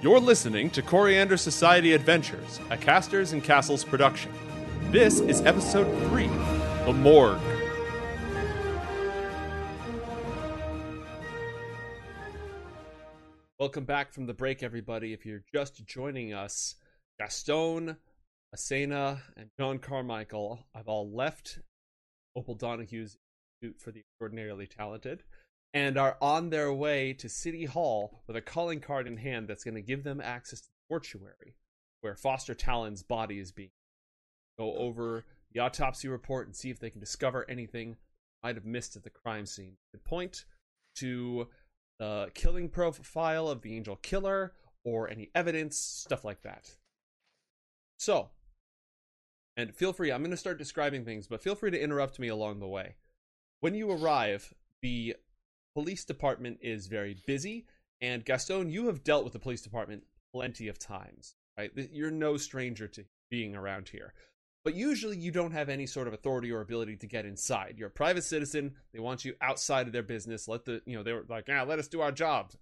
You're listening to Coriander Society Adventures, a Casters and Castles production. This is episode 3, The Morgue. Welcome back from the break, everybody. If you're just joining us, Gaston, Asena, and John Carmichael have all left Opal Donahue's Institute for the Extraordinarily Talented and are on their way to City Hall with a calling card in hand that's going to give them access to the mortuary, where Foster Talon's body is being. Go over the autopsy report and see if they can discover anything they might have missed at the crime scene. They point to the killing profile of the Angel Killer or any evidence, stuff like that. So, and feel free, I'm going to start describing things, but feel free to interrupt me along the way. When you arrive, the police department is very busy, and Gaston, you have dealt with the police department plenty of times, right? You're no stranger to being around here. But usually you don't have any sort of authority or ability to get inside. You're a private citizen. They want you outside of their business. They were like, let us do our jobs.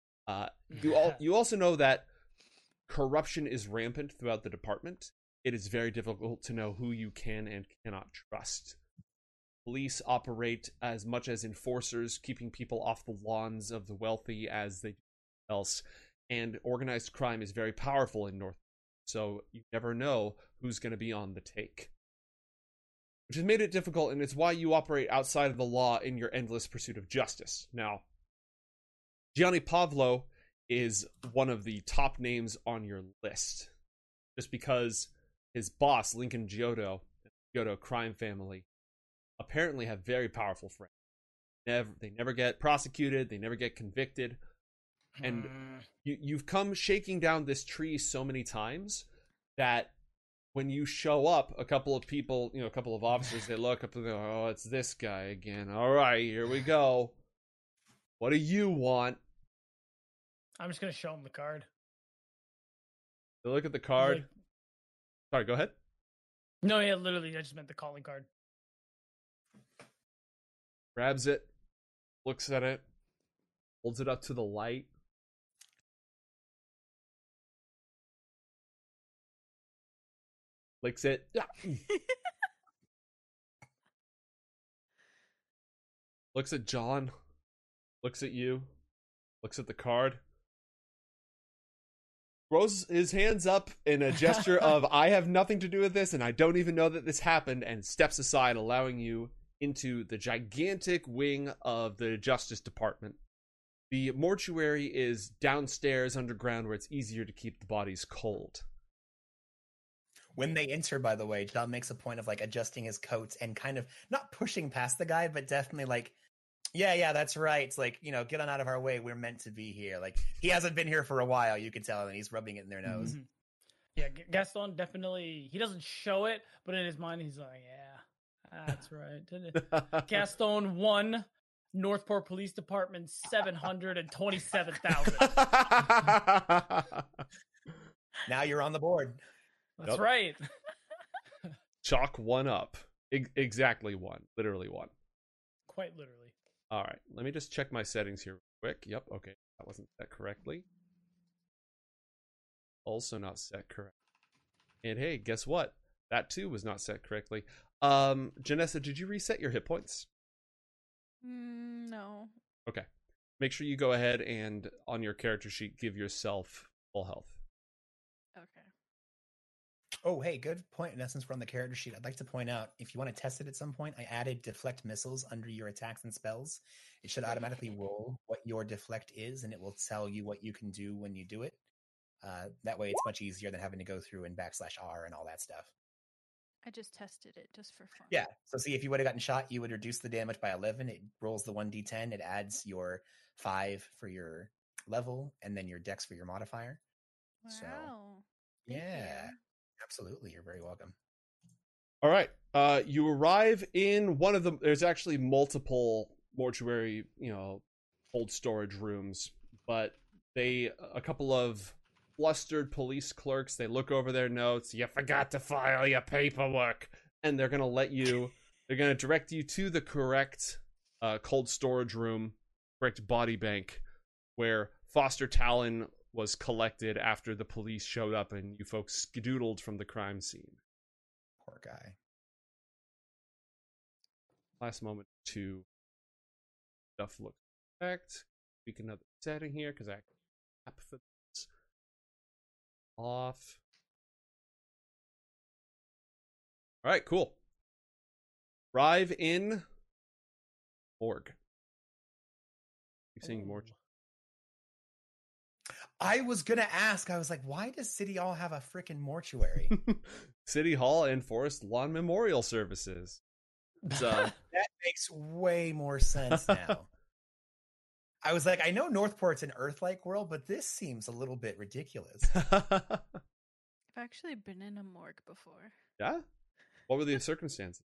You also know that corruption is rampant throughout the department. It is very difficult to know who you can and cannot trust. Police operate as much as enforcers, keeping people off the lawns of the wealthy as they do else. And organized crime is very powerful in North. So you never know who's going to be on the take. Which has made it difficult, and it's why you operate outside of the law in your endless pursuit of justice. Now, Gianni Pavlo is one of the top names on your list. Just because his boss, Lincoln Giotto, the Giotto crime family, apparently have very powerful friends. They never get prosecuted. They never get convicted. And you've come shaking down this tree so many times that when you show up, a couple of people, a couple of officers, they look up and go, oh, it's this guy again. All right, here we go. What do you want? I'm just going to show him the card. They look at the card. Sorry, go ahead. No, yeah, literally, I just meant the calling card. Grabs it, looks at it, holds it up to the light. Licks it. Looks at John. Looks at you. Looks at the card. Throws his hands up in a gesture of, I have nothing to do with this, and I don't even know that this happened, and steps aside, allowing you into the gigantic wing of the Justice Department. The mortuary is downstairs underground where it's easier to keep the bodies cold. When they enter, by the way, John makes a point of adjusting his coat and kind of not pushing past the guy, but definitely yeah, that's right. It's get on out of our way. We're meant to be here. He hasn't been here for a while, you can tell, and he's rubbing it in their nose. Mm-hmm. Yeah, Gaston definitely, he doesn't show it, but in his mind, he's like, yeah, that's right. Gaston 1, Northport Police Department, 727,000. Now you're on the board. That's right. Chalk 1 up. Exactly 1. Literally 1. Quite literally. All right. Let me just check my settings here real quick. Yep. Okay. That wasn't set correctly. Also not set correct. And hey, guess what? That too was not set correctly. Janessa, did you reset your hit points? No. Okay. Make sure you go ahead and on your character sheet give yourself full health. Okay. Oh, hey, good point. In essence, we're on the character sheet. I'd like to point out, if you want to test it at some point, I added deflect missiles under your attacks and spells. It should automatically roll what your deflect is, and it will tell you what you can do when you do it. That way, it's much easier than having to go through and /R and all that stuff. I just tested it just for fun. Yeah. So see, if you would have gotten shot, you would reduce the damage by 11. It rolls the 1d10. It adds your 5 for your level, and then your dex for your modifier. Wow. So, Thank yeah. you. Absolutely, you're very welcome. All right. You arrive in one of them. There's actually multiple mortuary, cold storage rooms, but a couple of flustered police clerks, they look over their notes. You forgot to file your paperwork, and they're gonna direct you to the correct cold storage room, correct body bank, where Foster Talon was collected after the police showed up and you folks skedoodled from the crime scene. Poor guy. Last moment to stuff looks correct. Tweak another setting here because I tap for this. Off. All right, cool. Arrive in morgue. Keep saying morgue. I was gonna ask. I was like, why does City Hall have a freaking mortuary? City Hall and Forest Lawn Memorial Services. That makes way more sense now. I was like, I know Northport's an Earth-like world, but this seems a little bit ridiculous. I've actually been in a morgue before. Yeah? What were the circumstances?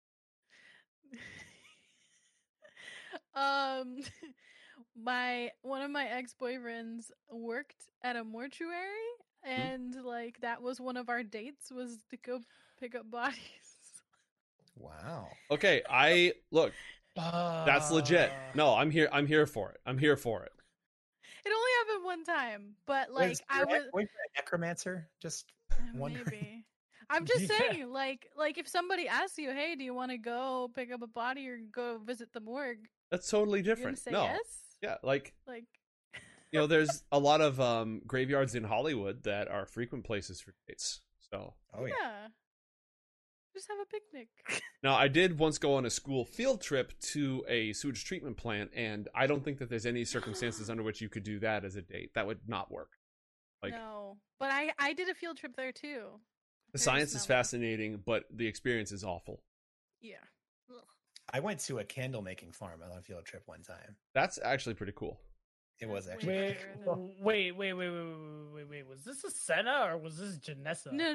One of my ex-boyfriends worked at a mortuary, and like that was one of our dates, was to go pick up bodies. Wow. Okay, look, that's legit. No, I'm here for it. I'm here for it. It only happened one time, but like Was I your was ex-boyfriend a necromancer? Just wondering. maybe. I'm just Yeah. saying, like if somebody asks you, "Hey, do you want to go pick up a body or go visit the morgue?" That's totally You're gonna different. say No. yes. Yeah, like, Like, there's a lot of graveyards in Hollywood that are frequent places for dates. So, Oh yeah. yeah. Just have a picnic. now I did once go on a school field trip to a sewage treatment plant, and I don't think that there's any circumstances under which you could do that as a date. That would not work. Like, No, but I did a field trip there too. the Very science is smelly. fascinating, but the experience is awful. Yeah. Ugh. I went to a candle making farm on a field trip one time. That's actually pretty cool. It was That's actually way Wait, pretty better cool. wait. Was this a Senna or was this Janessa? No.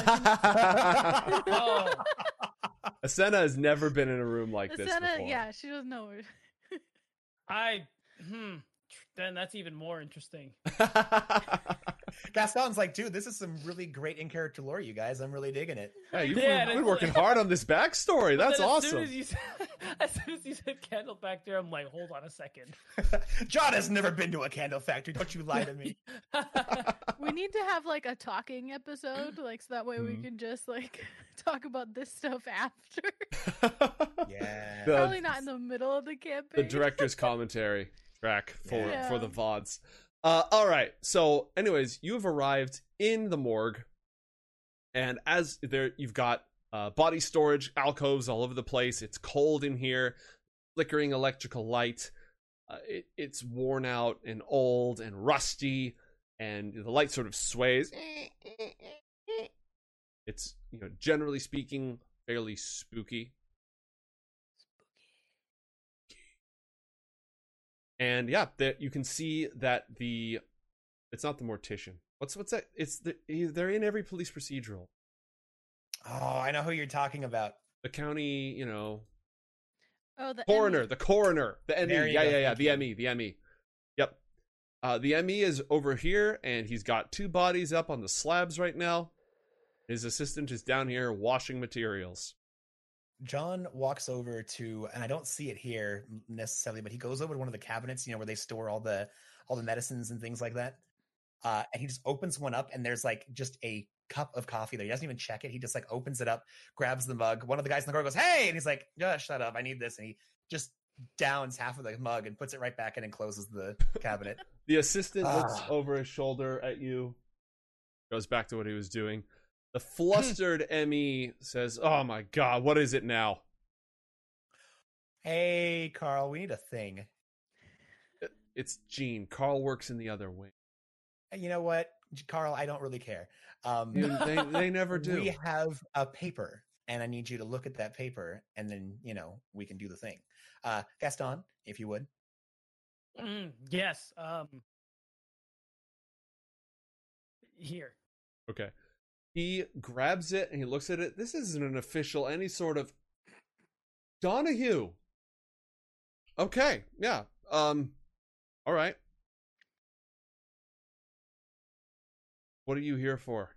Oh, Asena has never been in a room like this Asana, before. yeah, she doesn't know. then that's even more interesting. Gaston's like, dude, this is some really great in character lore, you guys. I'm really digging it. Yeah, you've Yeah, been and working hard on this backstory. But That's then awesome. As soon as you said candle back there, I'm like, hold on a second. John has never been to a candle factory. Don't you lie to me. We need to have like a talking episode, like so that way we Mhm. can just like talk about this stuff after. Yeah. The- Probably not in the middle of the the campaign. director's commentary track for Yeah. the VODs. All right. So, anyways, you have arrived in the morgue, and as there, you've got body storage alcoves all over the place. It's cold in here, flickering electrical light. It's worn out and old and rusty, and the light sort of sways. It's, generally speaking, fairly spooky. And yeah, you can see that it's not the mortician. What's that? They're in every police procedural. Oh, I know who you're talking about. The county, Oh, the coroner, Emmy. the coroner, the There ME. you go, Yeah, thank the you. ME. Yep. The ME is over here, and he's got 2 bodies up on the slabs right now. His assistant is down here washing materials. John walks over to, and I don't see it here necessarily, but he goes over to one of the cabinets, where they store all the medicines and things like that. And he just opens one up, and there's like just a cup of coffee there. He doesn't even check it. He just like opens it up, grabs the mug. One of the guys in the car goes, "Hey!" And he's like, "Yeah, shut up. I need this." And he just downs half of the mug and puts it right back in and closes the cabinet. The assistant looks Ah. over his shoulder at you, goes back to what he was doing. The flustered ME says, "Oh my god, what is it now?" Hey, Carl, we need a thing. It's Gene. Carl works in the other wing. You know what, Carl? I don't really care. Dude, they never do. We have a paper, and I need you to look at that paper, and then we can do the thing. Gaston, if you would. Yes. Here. Okay. He grabs it and he looks at it. This isn't an official, any sort of Donahue. Okay, yeah. All right. What are you here for?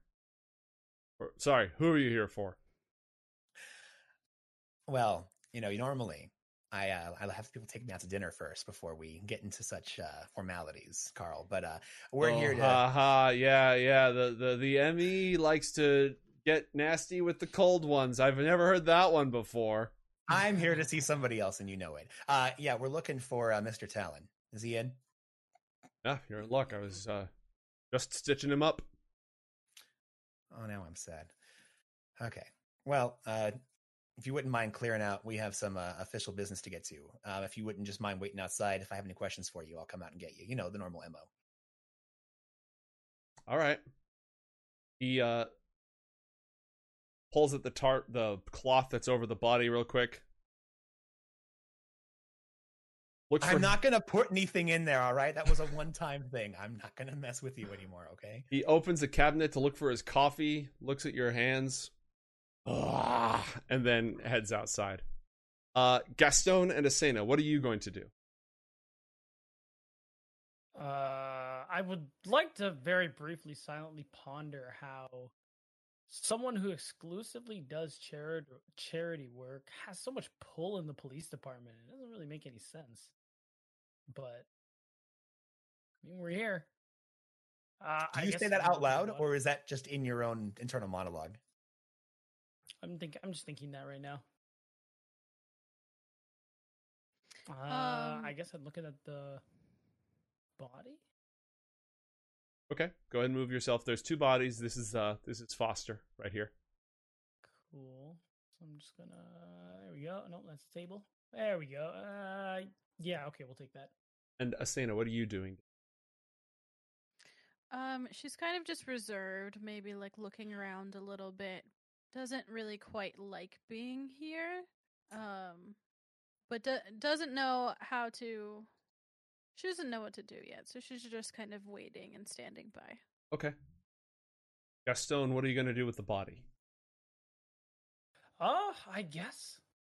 Sorry, who are you here for? Well, normally I'll have people take me out to dinner first before we get into such formalities, Carl. But we're here to. Yeah. The ME likes to get nasty with the cold ones. I've never heard that one before. I'm here to see somebody else, and you know it. Yeah, we're looking for Mr. Talon. Is he in? Yeah, you're in luck. I was just stitching him up. Oh, now I'm sad. Okay. Well, if you wouldn't mind clearing out, we have some official business to get to. If you wouldn't just mind waiting outside, if I have any questions for you, I'll come out and get you. You know, the normal MO. All right. He pulls at the cloth that's over the body real quick. I'm not going to put anything in there, all right? That was a one-time thing. I'm not going to mess with you anymore, okay? He opens a cabinet to look for his coffee, looks at your hands, and then heads outside. Gaston and Asena, what are you going to do? I would like to very briefly, silently ponder how someone who exclusively does charity work has so much pull in the police department. It doesn't really make any sense. But I mean, we're here. Do you say that out loud, or is that just in your own internal monologue? I'm just thinking that right now. I guess I'm looking at the body. Okay, go ahead and move yourself. There's two bodies. This is Foster right here. Cool. So I'm just gonna. There we go. No, that's the table. There we go. Yeah. Okay, we'll take that. And Asena, what are you doing? She's kind of just reserved, maybe like looking around a little bit. Doesn't really quite like being here. But doesn't know how to. She doesn't know what to do yet, so she's just kind of waiting and standing by. Okay. Gaston, what are you going to do with the body? I guess.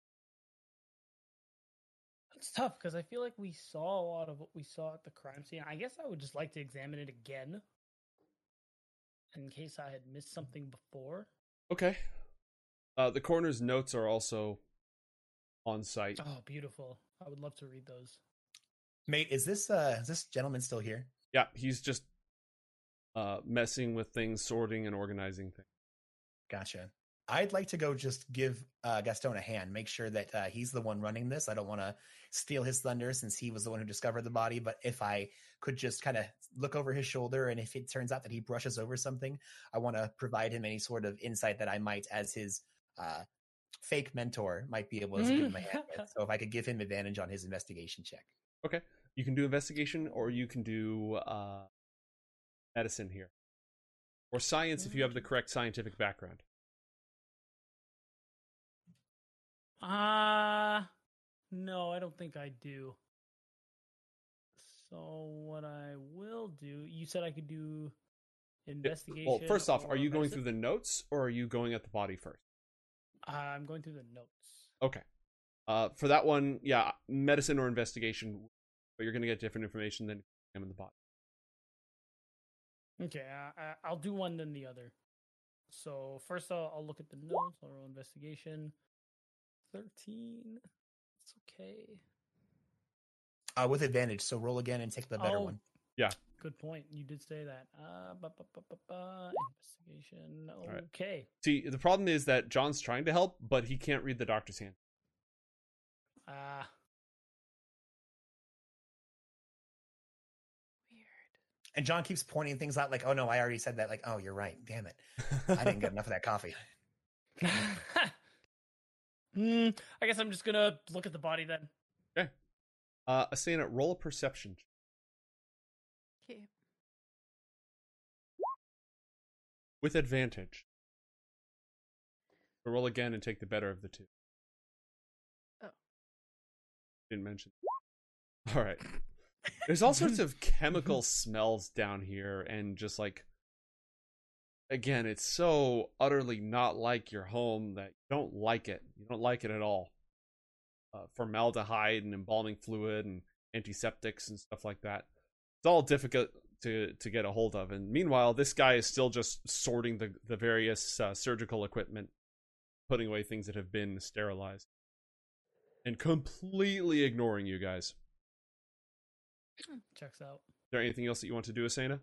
It's tough because I feel like we saw a lot of what we saw at the crime scene. I guess I would just like to examine it again in case I had missed something before. Okay. The coroner's notes are also on site. Oh, beautiful. I would love to read those. Mate, is this gentleman still here? Yeah, he's just messing with things, sorting and organizing things. Gotcha. I'd like to go just give Gaston a hand, make sure that he's the one running this. I don't want to steal his thunder since he was the one who discovered the body, but if I could just kind of look over his shoulder, and if it turns out that he brushes over something, I want to provide him any sort of insight that I might, as his fake mentor, might be able to give him a hand with. So if I could give him advantage on his investigation check. Okay. You can do investigation, or you can do medicine here. Or science if you have the correct scientific background. No, I don't think I do. So what I will do, you said I could do investigation. Well, first off, are you going through the notes, or are you going at the body first? I'm going through the notes. Okay. For that one, yeah, medicine or investigation, but you're going to get different information than in the body. Okay, I'll do one then the other. So first I'll look at the notes. I'll roll investigation. 13. It's okay. With advantage, so roll again and take the better one. Yeah. Good point. You did say that. Investigation. Okay. Right. See, the problem is that John's trying to help, but he can't read the doctor's hand. Weird. And John keeps pointing things out like, oh no, I already said that. Like, oh, you're right. Damn it. I didn't get enough of that coffee. I guess I'm just gonna look at the body then. Okay. Asena, roll a perception. Okay. With advantage. So roll again and take the better of the two. Oh. Didn't mention. All right. There's all sorts of chemical smells down here, and just like, again, it's so utterly not like your home that you don't like it. You don't like it at all. Formaldehyde and embalming fluid and antiseptics and stuff like that. It's all difficult to get a hold of. And meanwhile, this guy is still just sorting the various surgical equipment, putting away things that have been sterilized. and completely ignoring you guys. Checks out. Is there anything else that you want to do, Asena?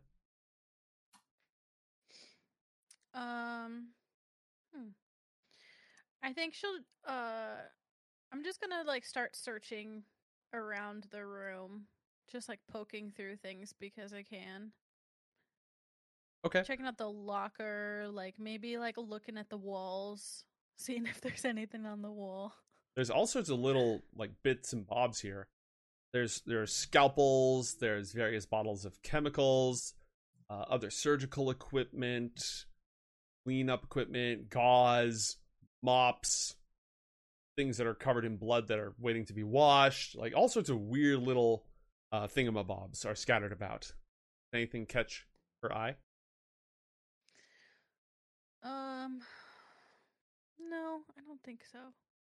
I think she'll I'm just gonna like start searching around the room. Just like poking through things because I can. Okay. Checking out the locker, like maybe like looking at the walls, seeing if there's anything on the wall. There's all sorts of little like bits and bobs here. There's scalpels, there's various bottles of chemicals, other surgical equipment, cleanup equipment, gauze, mops, things that are covered in blood that are waiting to be washed. Like all sorts of weird little thingamabobs are scattered about. Anything catch her eye? No, I don't think so.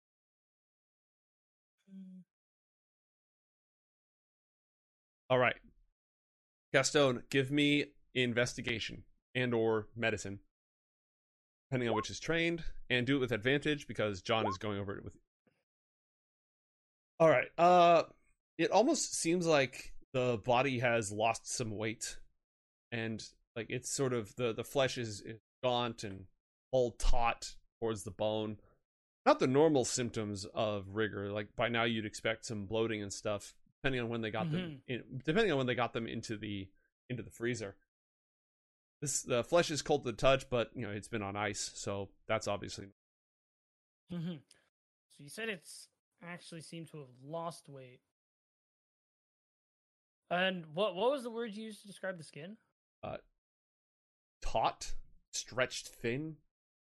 All right. Gaston, give me investigation and or medicine, depending on which is trained, and do it with advantage because John is going over it with you. All right. It almost seems like the body has lost some weight, and like it's sort of the flesh is gaunt and all taut towards the bone. Not the normal symptoms of rigor. Like by now you'd expect some bloating and stuff, depending on when they got them into the freezer. The flesh is cold to the touch, but you know it's been on ice, so that's obviously. So you said it's actually seemed to have lost weight. And what was the word you used to describe the skin? Taut, stretched thin.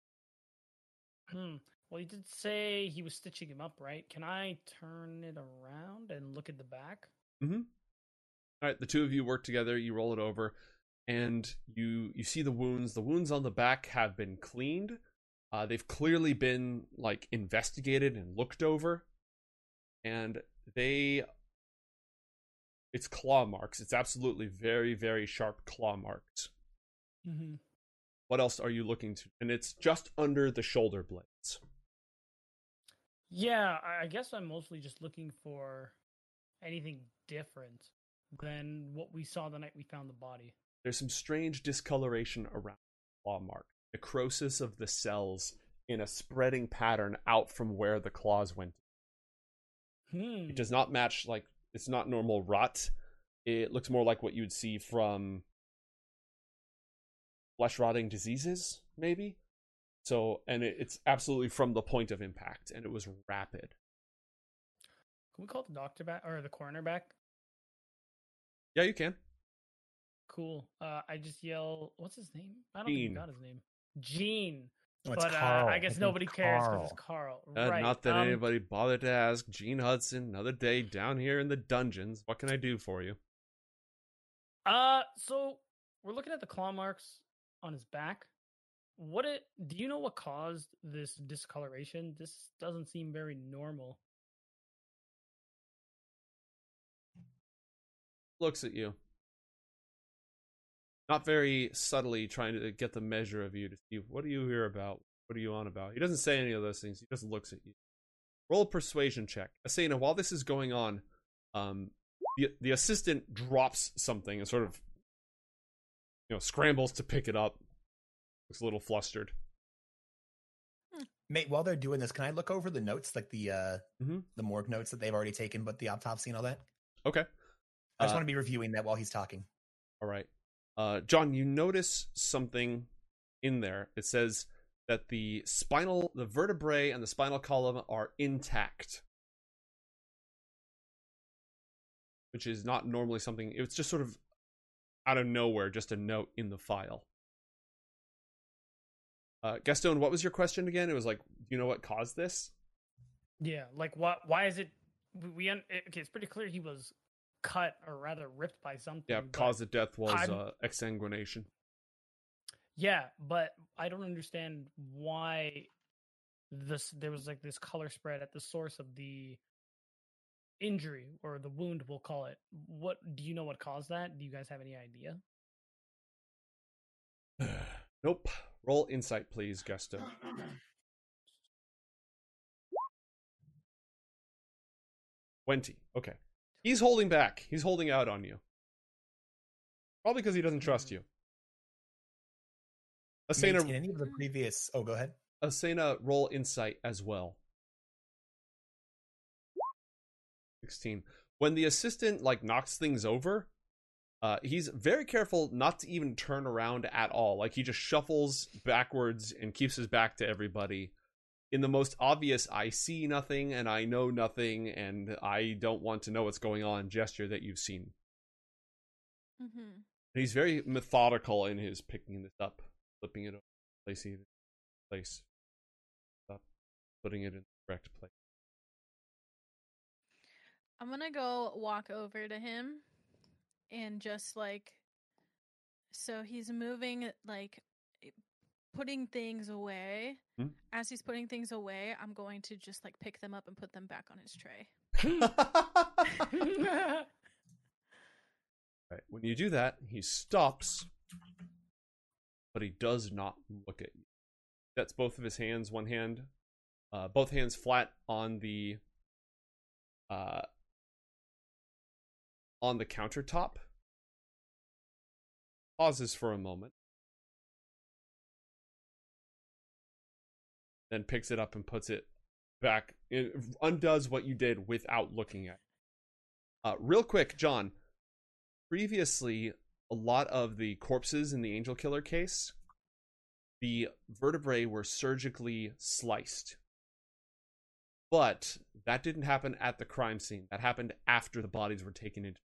Well, you did say he was stitching him up, right? Can I turn it around and look at the back? Mm-hmm. All right, the two of you work together. You roll it over, and you see the wounds. The wounds on the back have been cleaned. They've clearly been like investigated and looked over, and it's claw marks. It's absolutely very, very sharp claw marks. Mm-hmm. What else are you looking to? And it's just under the shoulder blades. Yeah, I guess I'm mostly just looking for anything different than what we saw the night we found the body. There's some strange discoloration around the claw mark. Necrosis of the cells in a spreading pattern out from where the claws went. It does not match, like, it's not normal rot. It looks more like what you'd see from flesh-rotting diseases, maybe? So, and it's absolutely from the point of impact, and it was rapid. Can we call the doctor back, or the coroner back? Yeah, you can. Cool. I just yell, what's his name? I don't Gene. think we got his name. Gene. No, it's But Carl. I guess nobody cares because it's Carl. Right. Not that anybody bothered to ask. Gene Hudson, another day down here in the dungeons. What can I do for you? So we're looking at the claw marks on his back. Do you know what caused this discoloration? This doesn't seem very normal. Looks at you. Not very subtly trying to get the measure of you to see, what are you here about? What are you on about? He doesn't say any of those things. He just looks at you. Roll a persuasion check. Asena, while this is going on, the assistant drops something and sort of, scrambles to pick it up. Looks a little flustered. Mate, while they're doing this, can I look over the notes, like the morgue notes that they've already taken, but the autopsy and all that? Okay. I just want to be reviewing that while he's talking. All right. John, you notice something in there. It says that the vertebrae and the spinal column are intact, which is not normally something. It's just sort of out of nowhere, just a note in the file. Gaston, what was your question again? It was like, do you know what caused this? Yeah, like why is it? Okay, it's pretty clear he was cut, or rather ripped by something. Yeah, cause of death was exsanguination. Yeah, but I don't understand why there was like this color spread at the source of the injury, or the wound, we'll call it. What do you know what caused that? Do you guys have any idea? Nope. Roll insight, please, Gaston. 20. Okay. He's holding back. He's holding out on you. Probably because he doesn't trust you. In Asena, any of the previous... Oh, go ahead. Asena, roll insight as well. 16. When the assistant like knocks things over, he's very careful not to even turn around at all. Like he just shuffles backwards and keeps his back to everybody. In the most obvious, I see nothing and I know nothing and I don't want to know what's going on gesture that you've seen. Mm-hmm. And he's very methodical in his picking this up, flipping it over, placing it in place, up, putting it in the correct place. I'm gonna go walk over to him and just like, so he's moving, like putting things away. Hmm? As he's putting things away, I'm going to just like pick them up and put them back on his tray. Right. When you do that, he stops, but he does not look at you. That's both of his hands, both hands flat on the countertop. Pauses for a moment. Then picks it up and puts it back. It undoes what you did without looking at it. Real quick, John. Previously, a lot of the corpses in the Angel Killer case, the vertebrae were surgically sliced. But that didn't happen at the crime scene. That happened after the bodies were taken into.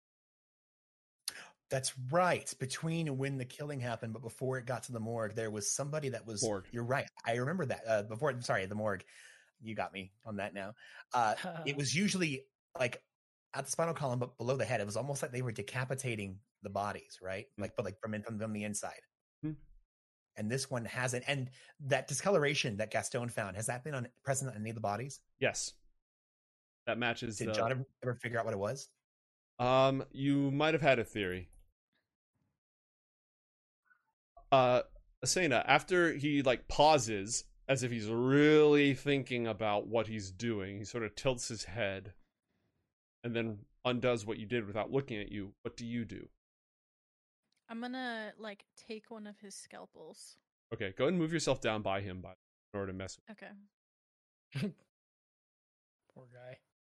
That's right. Between when the killing happened, but before it got to the morgue, there was somebody that was... Morgue. You're right. I remember that. The morgue. You got me on that now. It was usually like at the spinal column, but below the head. It was almost like they were decapitating the bodies, right? Mm-hmm. Like, but like from the inside. Mm-hmm. And this one hasn't. And that discoloration that Gaston found, has that been present on any of the bodies? Yes. That matches. Did John ever figure out what it was? You might have had a theory. Asena, after he like pauses as if he's really thinking about what he's doing, he sort of tilts his head and then undoes what you did without looking at you. What do you do? I'm gonna like take one of his scalpels. Okay, go ahead and move yourself down by him in order to mess with Okay. Poor guy.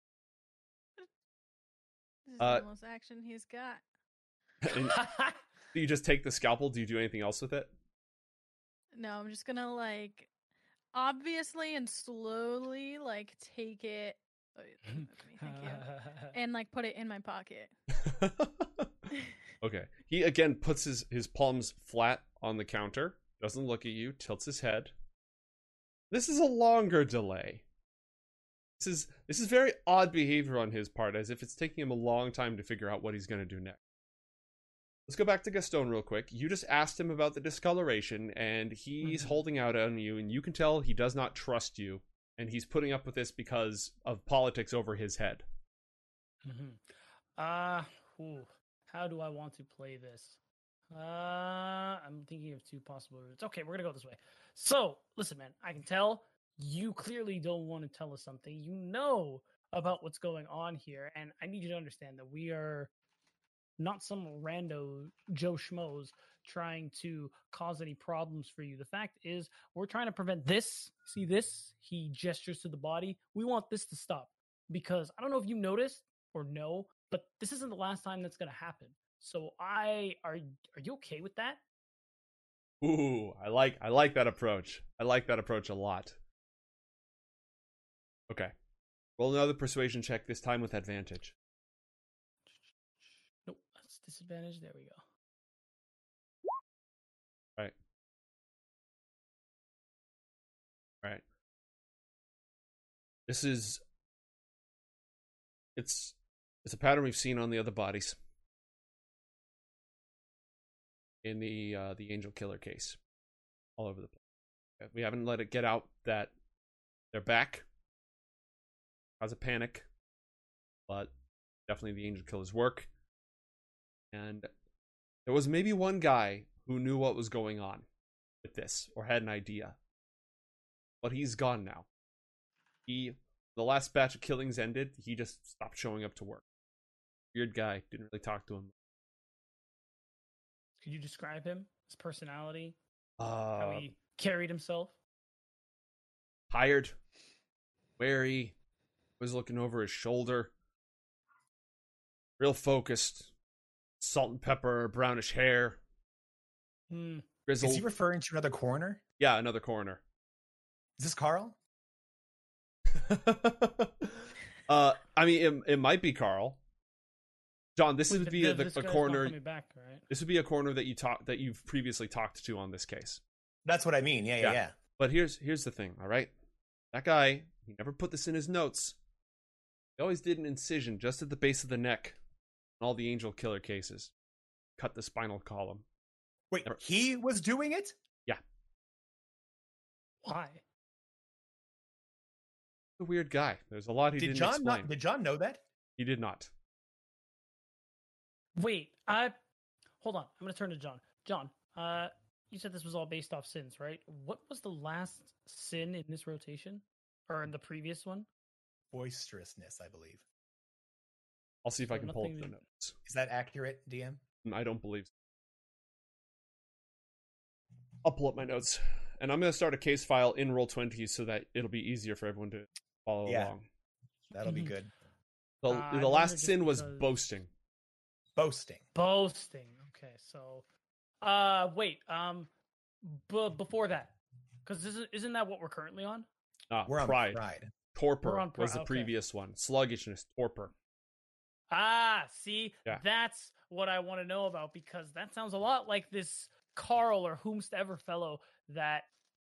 This is the most action he's got. him. Do you just take the scalpel? Do you do anything else with it? No, I'm just gonna like obviously and slowly like take it. Thank you. And like put it in my pocket. Okay. He again puts his palms flat on the counter, doesn't look at you, tilts his head. This is a longer delay. This is very odd behavior on his part, as if it's taking him a long time to figure out what he's going to do next. Let's go back to Gaston real quick. You just asked him about the discoloration, and he's holding out on you, and you can tell he does not trust you, and he's putting up with this because of politics over his head. How do I want to play this? I'm thinking of two possible routes. Okay, we're gonna go this way. So, listen, man, I can tell you clearly don't want to tell us something. You know about what's going on here, and I need you to understand that we are not some rando Joe Schmoes trying to cause any problems for you. The fact is, we're trying to prevent this. See this? He gestures to the body. We want this to stop because I don't know if you noticed or know, but this isn't the last time that's going to happen. So are you okay with that? Ooh, I like that approach. I like that approach a lot. Okay. Roll another persuasion check, this time with advantage. Nope, that's disadvantage. There we go. Right. This is... It's a pattern we've seen on the other bodies. In the Angel Killer case. All over the place. We haven't let it get out that they're back. Cause a panic. But definitely the Angel Killers work. And there was maybe one guy who knew what was going on with this, or had an idea. But he's gone now. He The last batch of killings ended, he just stopped showing up to work. Weird guy. Didn't really talk to him. Could you describe him, his personality, how he carried himself? Tired, wary, was looking over his shoulder. Real focused. Salt and pepper, brownish hair. Grizzled. Is he referring to another coroner? Yeah, another coroner. Is this Carl? I mean, it might be Carl. John, this would be this a guy's coroner. not coming back, right? This would be a coroner that you've previously talked to on this case. That's what I mean. Yeah. But here's the thing, all right? That guy, he never put this in his notes. He always did an incision just at the base of the neck in all the angel killer cases. Cut the spinal column. Wait, he was doing it? Yeah. Why? A weird guy. There's a lot he didn't explain. Did John know that? He did not. Wait, hold on. I'm going to turn to John. John, you said this was all based off sins, right? What was the last sin in this rotation? Or in the previous one? Boisterousness, I believe. I'll see if I can pull up nothing- the notes. Is that accurate, DM? I don't believe so. I'll pull up my notes. And I'm going to start a case file in Roll20 so that it'll be easier for everyone to follow along. That'll be good. The last sin was boasting. Boasting. Okay, so wait, before that, because isn't that what we're currently on? We're on pride. Torpor We're on was the okay. previous one. Sluggishness, torpor. See, Yeah. That's what I want to know about, because that sounds a lot like this Carl or whomsoever fellow that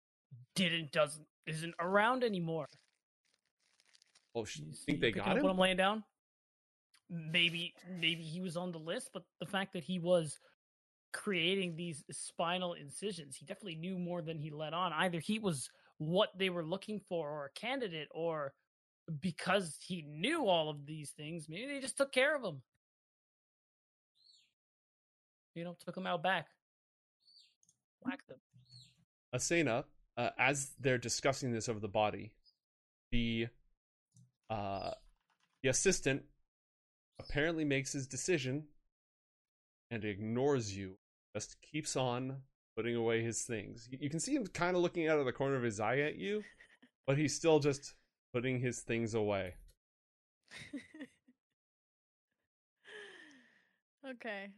isn't around anymore. Oh, You think they picking got up him? what I'm laying down? Maybe he was on the list, but the fact that he was creating these spinal incisions, he definitely knew more than he let on. Either he was what they were looking for or a candidate, or because he knew all of these things, maybe they just took care of him. Took him out back. Whacked him. Asena, as they're discussing this over the body, the assistant apparently makes his decision and ignores you. Just keeps on putting away his things. You can see him kind of looking out of the corner of his eye at you, but he's still just putting his things away. Okay.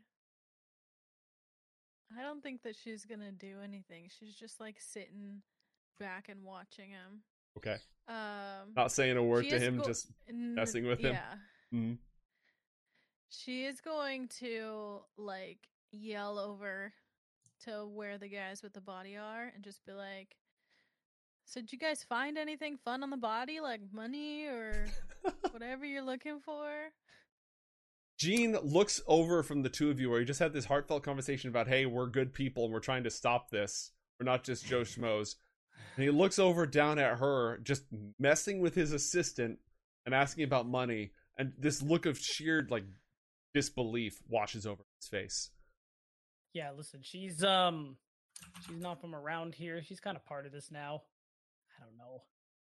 I don't think that she's gonna do anything. She's just like sitting back and watching him. Okay. Not saying a word she to is him, just messing with him. Yeah. Mm-hmm. She is going to like yell over to where the guys with the body are and just be like, "So did you guys find anything fun on the body, like money or whatever you're looking for?" Gene looks over from the two of you where you just had this heartfelt conversation about, hey, we're good people and we're trying to stop this. We're not just Joe Schmoes. And he looks over down at her, just messing with his assistant and asking about money. And this look of sheer, disbelief washes over his face. Yeah, listen, she's not from around here. She's kind of part of this now. I don't know.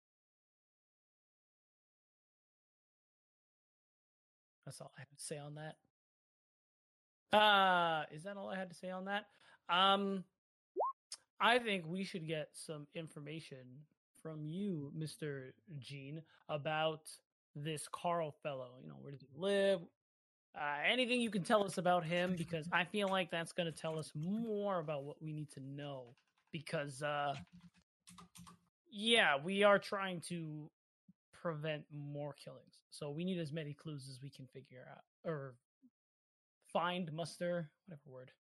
That's all I have to say on that. Is that all I had to say on that? I think we should get some information from you, Mr. Gene, about this Carl fellow. Where does he live? Anything you can tell us about him, because I feel like that's going to tell us more about what we need to know. Because, we are trying to prevent more killings. So we need as many clues as we can figure out, or find, muster, whatever word.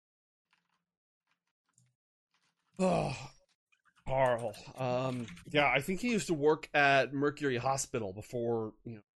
Oh, Carl. I think he used to work at Mercury Hospital before,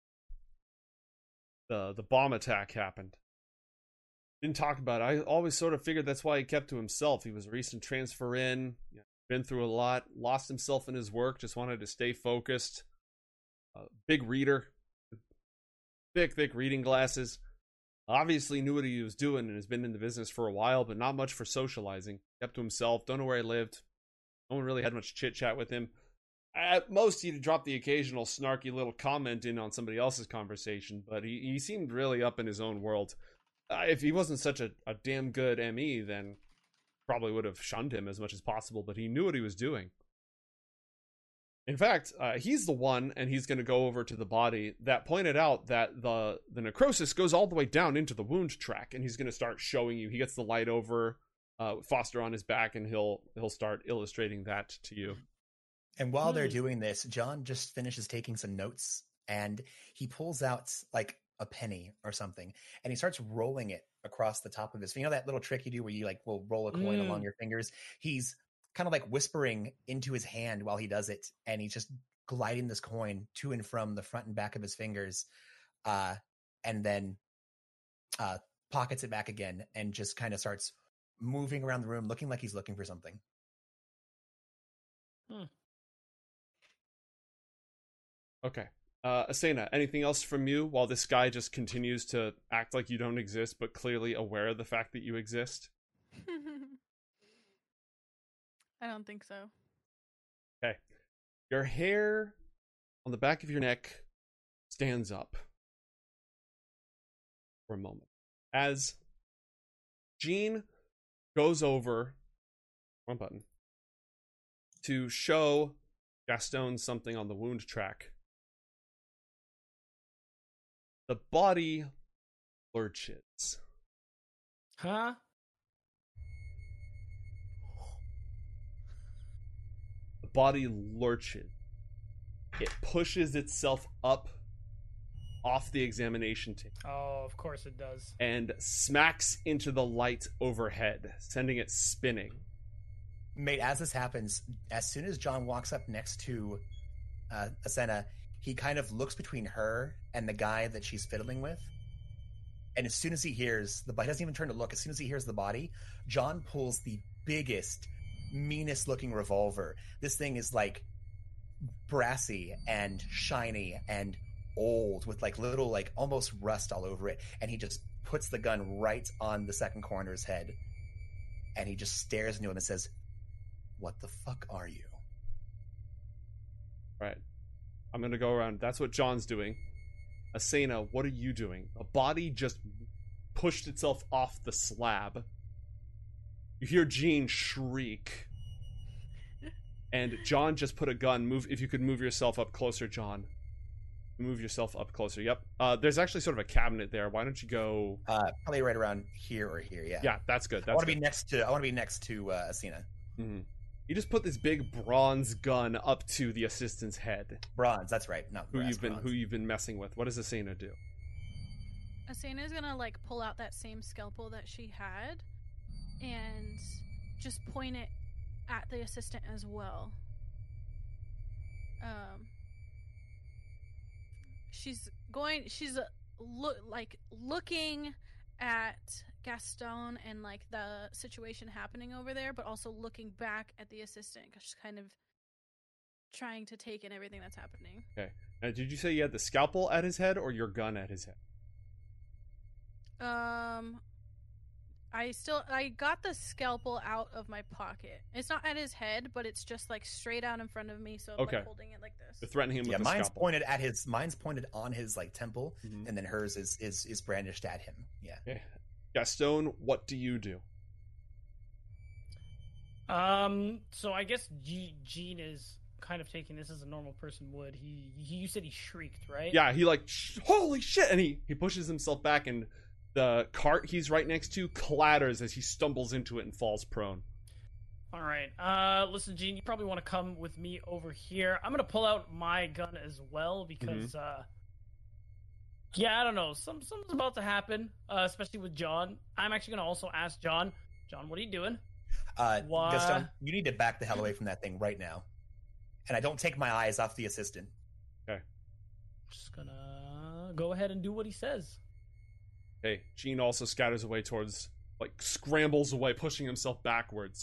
the bomb attack happened. Didn't talk about it. I always sort of figured that's why he kept to himself. He was a recent transfer in, been through a lot, lost himself in his work, just wanted to stay focused. Big reader, thick reading glasses. Obviously knew what he was doing and has been in the business for a while, but not much for socializing. Kept to himself. Don't know where he lived. No one really had much chit chat with him. At most, he'd drop the occasional snarky little comment in on somebody else's conversation, but he seemed really up in his own world. If he wasn't such a damn good ME, then probably would have shunned him as much as possible, but he knew what he was doing. In fact, he's the one, and he's going to go over to the body that pointed out that the necrosis goes all the way down into the wound track, and he's going to start showing you. He gets the light over Foster on his back, and he'll start illustrating that to you. And while they're doing this, John just finishes taking some notes, and he pulls out like a penny or something, and he starts rolling it across the top of his. You know that little trick you do where you like will roll a coin along your fingers? He's kind of like whispering into his hand while he does it, and he's just gliding this coin to and from the front and back of his fingers, and then pockets it back again, and just kind of starts moving around the room, looking like he's looking for something. Okay. Asena, anything else from you while this guy just continues to act like you don't exist, but clearly aware of the fact that you exist? I don't think so. Okay. Your hair on the back of your neck stands up for a moment as Jean goes over one button to show Gaston something on the wound track. The body lurches. Huh? The body lurches. It pushes itself up off the examination table. Oh, of course it does. And smacks into the light overhead, sending it spinning. Mate, as this happens, as soon as John walks up next to Asena, he kind of looks between her and the guy that she's fiddling with. And as soon as he hears the body, doesn't even turn to look. As soon as he hears the body, John pulls the biggest, meanest looking revolver. This thing is like brassy and shiny and old with like little, like almost rust all over it. And he just puts the gun right on the second coroner's head. And he just stares into him and says, "What the fuck are you?" Right. I'm going to go around. That's what John's doing. Asena, what are you doing? A body just pushed itself off the slab. You hear Jean shriek. And John just put a gun. Move. If you could move yourself up closer, John. Move yourself up closer. Yep. There's actually sort of a cabinet there. Why don't you go... probably right around here or here, yeah. Yeah, that's good. I want to be next to Asena. Mm-hmm. You just put this big bronze gun up to the assistant's head. Bronze, that's right. Not who you've been messing with. What does Asena do? Asena's gonna like pull out that same scalpel that she had and just point it at the assistant as well. She's looking at Gaston and like the situation happening over there, but also looking back at the assistant because she's kind of trying to take in everything that's happening. Okay. Now, did you say you had the scalpel at his head or your gun at his head? I got the scalpel out of my pocket. It's not at his head, but it's just like straight out in front of me, so I'm like holding it like this. You're threatening him with the mine's scalpel. Mine's pointed on his like temple, and then hers is brandished at him. Yeah. Okay. Gaston, what do you do? So I guess Jean is kind of taking this as a normal person would. You said he shrieked, right? Yeah, he like, holy shit, and he pushes himself back, and the cart he's right next to clatters as he stumbles into it and falls prone. All right. Listen, Jean, you probably want to come with me over here. I'm gonna pull out my gun as well because, yeah, I don't know. Something's about to happen, especially with John. I'm actually gonna also ask John. John, what are you doing? Gaston, you need to back the hell away from that thing right now. And I don't take my eyes off the assistant. Okay. Just gonna go ahead and do what he says. Okay. Jean also scatters away towards, like, scrambles away, pushing himself backwards.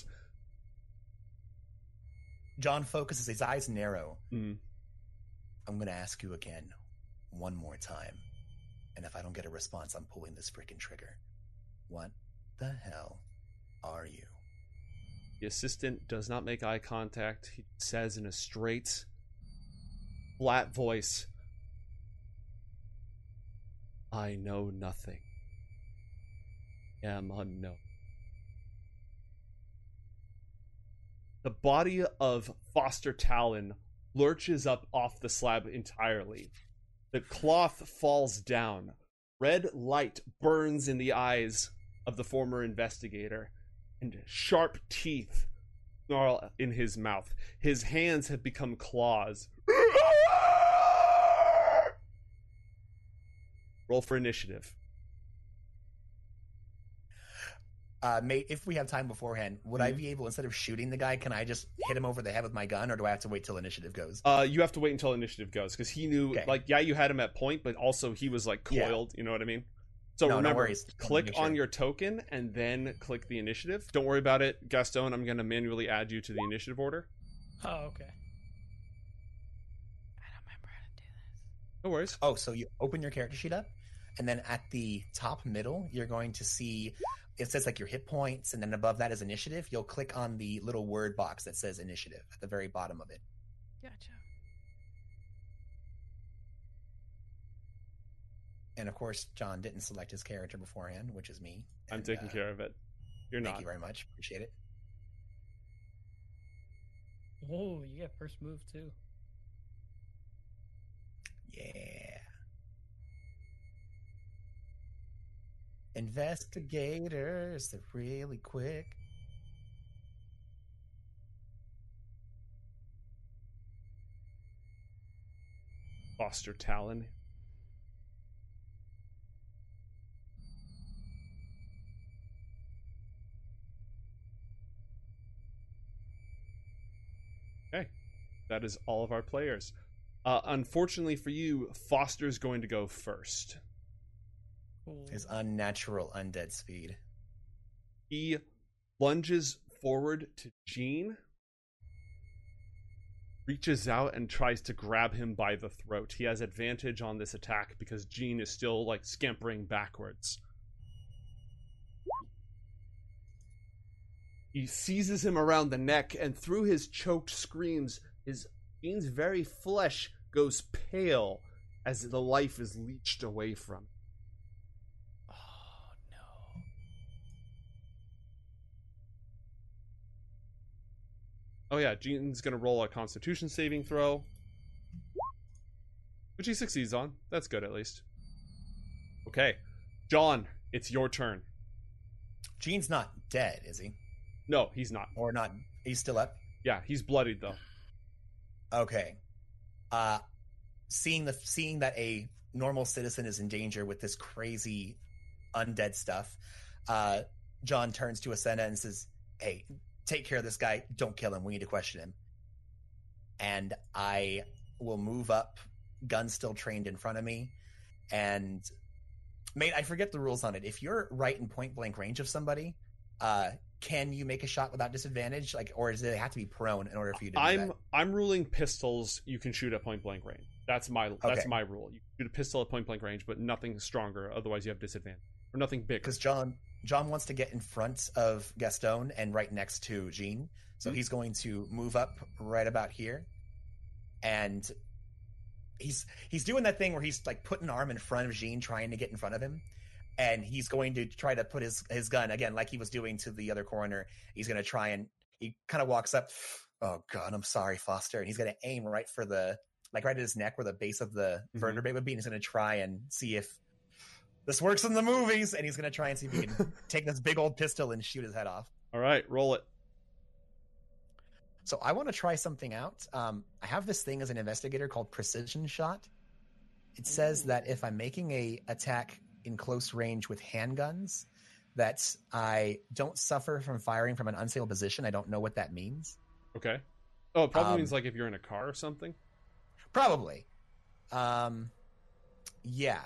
John focuses, his eyes narrow. Mm. I'm gonna ask you again, one more time. And if I don't get a response, I'm pulling this freaking trigger. What the hell are you? The assistant does not make eye contact. He says in a straight, flat voice. I know nothing. Am unknown. The body of Foster Talon lurches up off the slab entirely. The cloth falls down. Red light burns in the eyes of the former investigator, and sharp teeth snarl in his mouth. His hands have become claws. Roll for initiative. Mate, if we have time beforehand, would I be able, instead of shooting the guy, can I just hit him over the head with my gun, or do I have to wait till initiative goes? You have to wait until initiative goes, because he knew, Okay. like, yeah, you had him at point, but also he was, like, coiled, you know what I mean? So No, no remember, worries. click Make sure. on your token, and then click the initiative. Don't worry about it, Gaston, I'm going to manually add you to the initiative order. Oh, okay. I don't remember how to do this. No worries. Oh, so you open your character sheet up, and then at the top middle, you're going to see, it says like your hit points, and then above that is initiative. You'll click on the little word box that says initiative at the very bottom of it. Gotcha. And of course, John didn't select his character beforehand, which is me. I'm And, taking care of it. You're Thank not. you very much. Appreciate it. Oh, you get first move too. Yeah. Investigators, they're really quick. Foster Talon. Okay. That is all of our players. Unfortunately for you, Foster's going to go first. Cool. His unnatural undead speed. He lunges forward to Jean, reaches out and tries to grab him by the throat. He has advantage on this attack because Jean is still like scampering backwards. He seizes him around the neck, and through his choked screams, Jean's very flesh goes pale as the life is leached away from him. Oh no. Oh yeah, Jean's gonna roll a Constitution saving throw, which he succeeds on. That's good, at least. Okay, John, it's your turn. Gene's not dead, is he? No, he's not. Or not? He's still up? Yeah, he's bloodied though. Okay. Seeing that a normal citizen is in danger with this crazy undead stuff, John turns to Asena and says, "Hey, take care of this guy. Don't kill him. We need to question him." And I will move up, gun still trained in front of me, and mate, I forget the rules on it. If you're right in point blank range of somebody, can you make a shot without disadvantage? Like, or does it have to be prone in order for you to do that? I'm ruling pistols you can shoot at point blank range. That's my rule. You can shoot a pistol at point blank range, but nothing stronger. Otherwise, you have disadvantage, or nothing bigger. Because John wants to get in front of Gaston and right next to Jean, so he's going to move up right about here, and he's doing that thing where he's like putting an arm in front of Jean, trying to get in front of him. And he's going to try to put his gun, again, like he was doing to the other coroner. He's going to try and he kind of walks up. "Oh, God, I'm sorry, Foster." And he's going to aim right for right at his neck where the base of the vertebrae would be. And he's going to try and see if this works in the movies. And he's going to try and see if he can take this big old pistol and shoot his head off. All right, roll it. So I want to try something out. I have this thing as an investigator called precision shot. It says that if I'm making a attack in close range with handguns, that I don't suffer from firing from an unstable position. I don't know what that means. Okay. Oh, it probably means like if you're in a car or something. Probably. Yeah.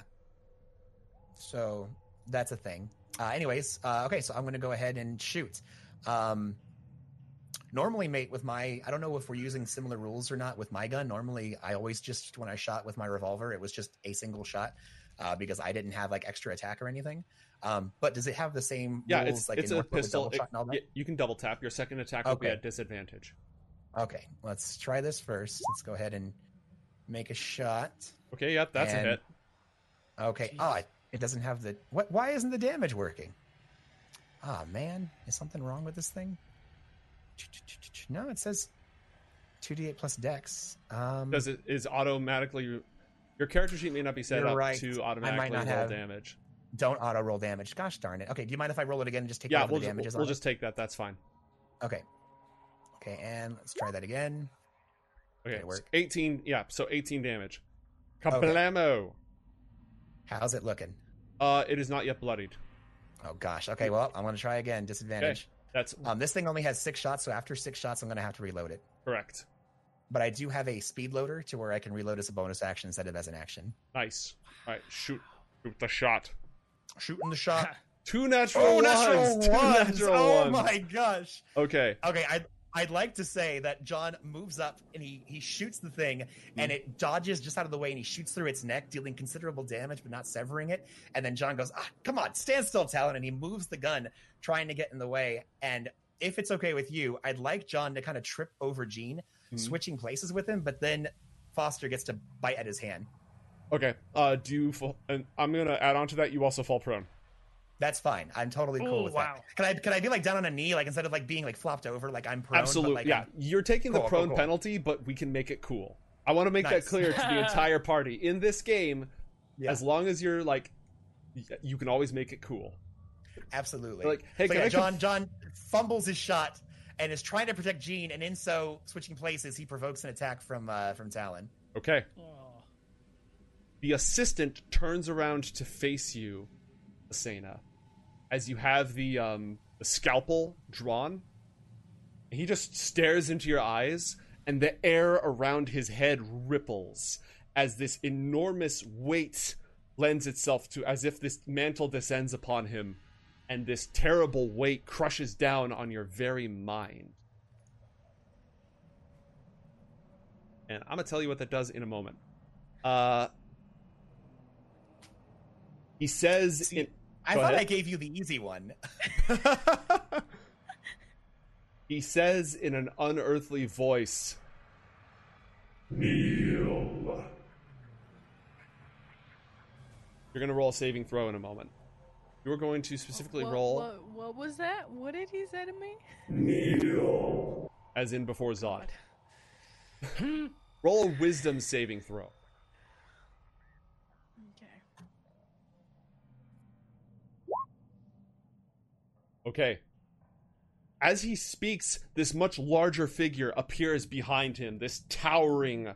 So that's a thing. Anyways, okay, so I'm going to go ahead and shoot. Normally, mate, with I don't know if we're using similar rules or not with my gun. Normally, I always just, when I shot with my revolver, it was just a single shot. Because I didn't have like extra attack or anything. But does it have the same rules? It's in a Northport with pistol. double shot and all that? You can double tap. Your second attack will be Okay. at disadvantage. Okay, let's try this first. Let's go ahead and make a shot. Okay, yep, that's And- a hit. Okay. Jeez. Oh, it doesn't have the what? Why isn't the damage working? Ah, man, is something wrong with this thing? No, it says 2d8 plus Dex. Does it is automatically your character sheet may not be set You're up right. to I automatically might not roll have- damage. Don't auto roll damage. Gosh darn it. Okay, do you mind if I roll it again and just take Yeah, whatever we'll the damage is we'll on just take that. That's fine. it? Okay. Okay, and let's try that again. Okay, Did it work? so 18. Yeah, so 18 damage. Kablamo! How's it looking? It is not yet bloodied. Oh gosh. Okay, well, I'm gonna try again. Disadvantage. That's This thing only has 6 shots, so after 6 shots, I'm gonna have to reload it. correct. But I do have a speed loader to where I can reload as a bonus action instead of as an action. Nice. All right, shoot the shot. Shooting the shot. 2 natural Oh, ones. natural 2 ones! natural Oh ones. my gosh. Okay. Okay, I'd like to say that John moves up and he shoots the thing and it dodges just out of the way and he shoots through its neck, dealing considerable damage but not severing it. And then John goes, come on, stand still, Talon. And he moves the gun, trying to get in the way. And if it's okay with you, I'd like John to kind of trip over Gene, switching places with him, but then Foster gets to bite at his hand. Okay. Do you fall? And I'm gonna add on to that. You also fall prone. That's fine. I'm totally cool Oh, with wow. that. Can I be like down on a knee, like instead of like being like flopped over, like I'm prone? Absolutely. But, like, Yeah. You're taking the Cool, prone cool. penalty, but we can make it cool. I want to make that Nice. clear to the entire party. In this game, Yeah. as long as you're like, you can always make it cool. Absolutely. Like, hey, So can yeah, I John fumbles his shot and is trying to protect Gene, and in so switching places, he provokes an attack from Talon. Okay. Oh. The assistant turns around to face you, Asena, as you have the scalpel drawn. He just stares into your eyes, and the air around his head ripples as this enormous weight lends itself to, as if this mantle descends upon him, and this terrible weight crushes down on your very mind. And I'm gonna tell you what that does in a moment. He says See, in... I Go thought ahead. I gave you the easy one. He says in an unearthly voice, "Kneel." You're gonna roll a saving throw in a moment. You're going to specifically roll What was that? What did he say to me? kneel, as in before Zod. Roll a wisdom saving throw. Okay. Okay. As he speaks, this much larger figure appears behind him, this towering,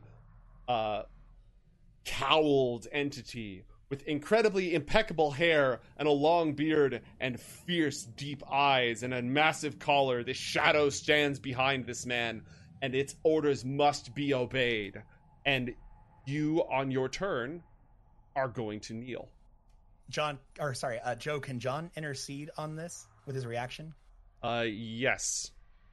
cowled entity with incredibly impeccable hair and a long beard and fierce, deep eyes and a massive collar. This shadow stands behind this man, and its orders must be obeyed. And you, on your turn, are going to kneel. Joe, can John intercede on this with his reaction? Yes.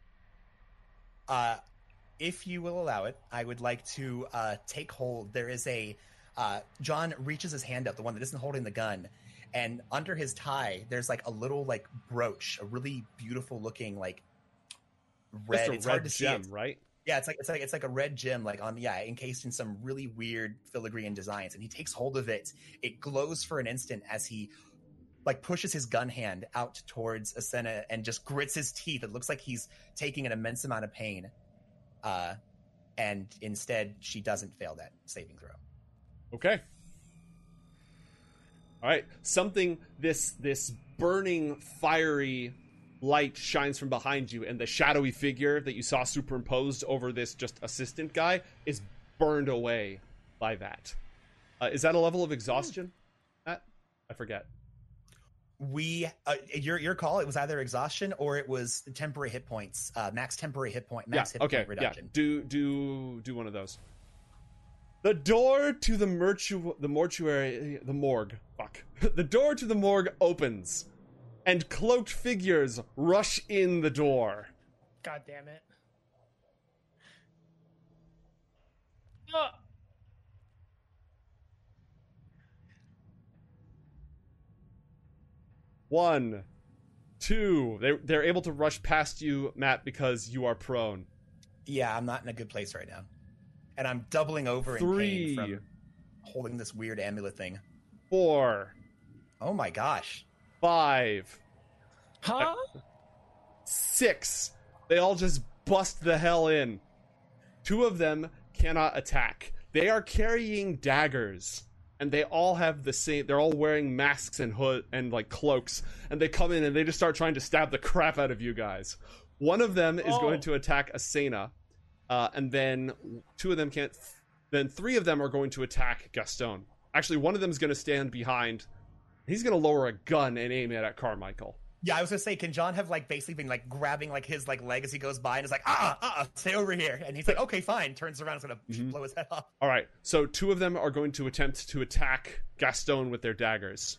If you will allow it, I would like to take hold. There is a John reaches his hand up, the one that isn't holding the gun, and under his tie, there's like a little like brooch, a really beautiful looking like red. Just a It's hard red to see gem, it. right? Yeah, it's like a red gem, like encased in some really weird filigree designs. And he takes hold of it. It glows for an instant as he like pushes his gun hand out towards Asena and just grits his teeth. It looks like he's taking an immense amount of pain. And instead, she doesn't fail that saving throw. Okay. All right. Something, this burning, fiery light shines from behind you, and the shadowy figure that you saw superimposed over this just assistant guy is burned away by that. Is that a level of exhaustion, Matt? I forget. Your call. It was either exhaustion or it was temporary hit points. Max temporary hit point. Max hit Okay. point reduction. Yeah. Do one of those. The door to the morgue. Fuck. The door to the morgue opens, and cloaked figures rush in the door. God damn it. 1, 2. They're able to rush past you, Matt, because you are prone. Yeah, I'm not in a good place right now. And I'm doubling over in 3, pain from holding this weird amulet thing. 4, Oh my gosh. 5, Huh? 6. They all just bust the hell in. 2 of them cannot attack. They are carrying daggers, and they all have the same. They're all wearing masks and hood and like cloaks, and they come in and they just start trying to stab the crap out of you guys. One of them is going to attack Asena, and then 2 of them can't. Then 3 of them are going to attack Gaston. Actually, one of them is going to stand behind. He's going to lower a gun and aim it at Carmichael. Yeah, I was gonna say, can John have like basically been like grabbing like his like leg as he goes by and is like, stay over here, and he's like, okay, fine. Turns around, is gonna blow his head off. All right, so 2 of them are going to attempt to attack Gaston with their daggers.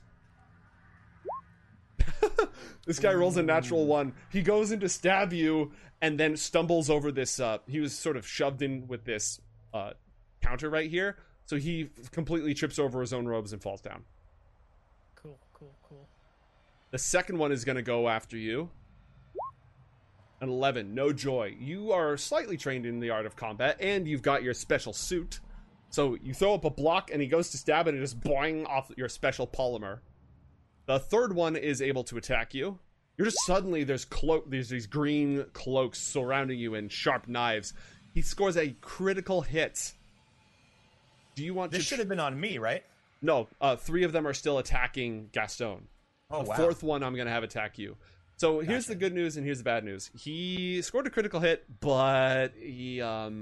This guy rolls a natural 1. He goes in to stab you and then stumbles over this. He was sort of shoved in with this counter right here, so he completely trips over his own robes and falls down. Cool. The second one is going to go after you. An 11, no joy. You are slightly trained in the art of combat, and you've got your special suit. So you throw up a block, and he goes to stab it, and just boing off your special polymer. The third one is able to attack you. You're just suddenly, there's these green cloaks surrounding you and sharp knives. He scores a critical hit. Do you want This should have been on me, right? No, 3 of them are still attacking Gaston. Oh, The wow. 4th one I'm going to have attack you. So here's the good news and here's the bad news. He scored a critical hit, but he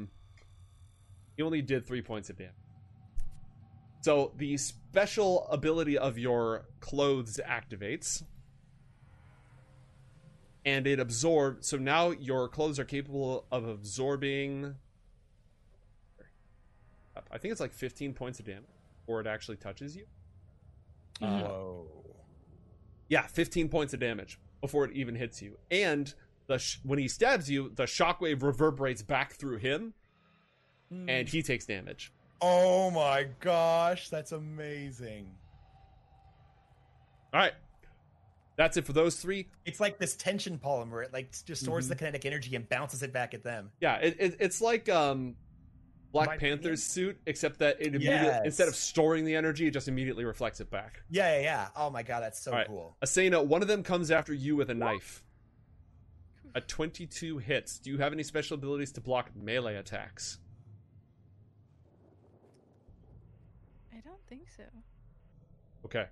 only did 3 points of damage. So the special ability of your clothes activates. And it absorbs. So now your clothes are capable of absorbing, I think it's like 15 points of damage before it actually touches you. Whoa. Yeah, 15 points of damage before it even hits you. And when he stabs you, the shockwave reverberates back through him, and he takes damage. Oh my gosh, that's amazing. All right. That's it for those 3. It's like this tension polymer. It like just stores the kinetic energy and bounces it back at them. Yeah, it's like Black Panther's suit, except that it immediately, instead of storing the energy, it just immediately reflects it back. Yeah. Oh my god, that's so cool. Asena, one of them comes after you with a knife. A 22 hits. Do you have any special abilities to block melee attacks? I don't think so. Okay.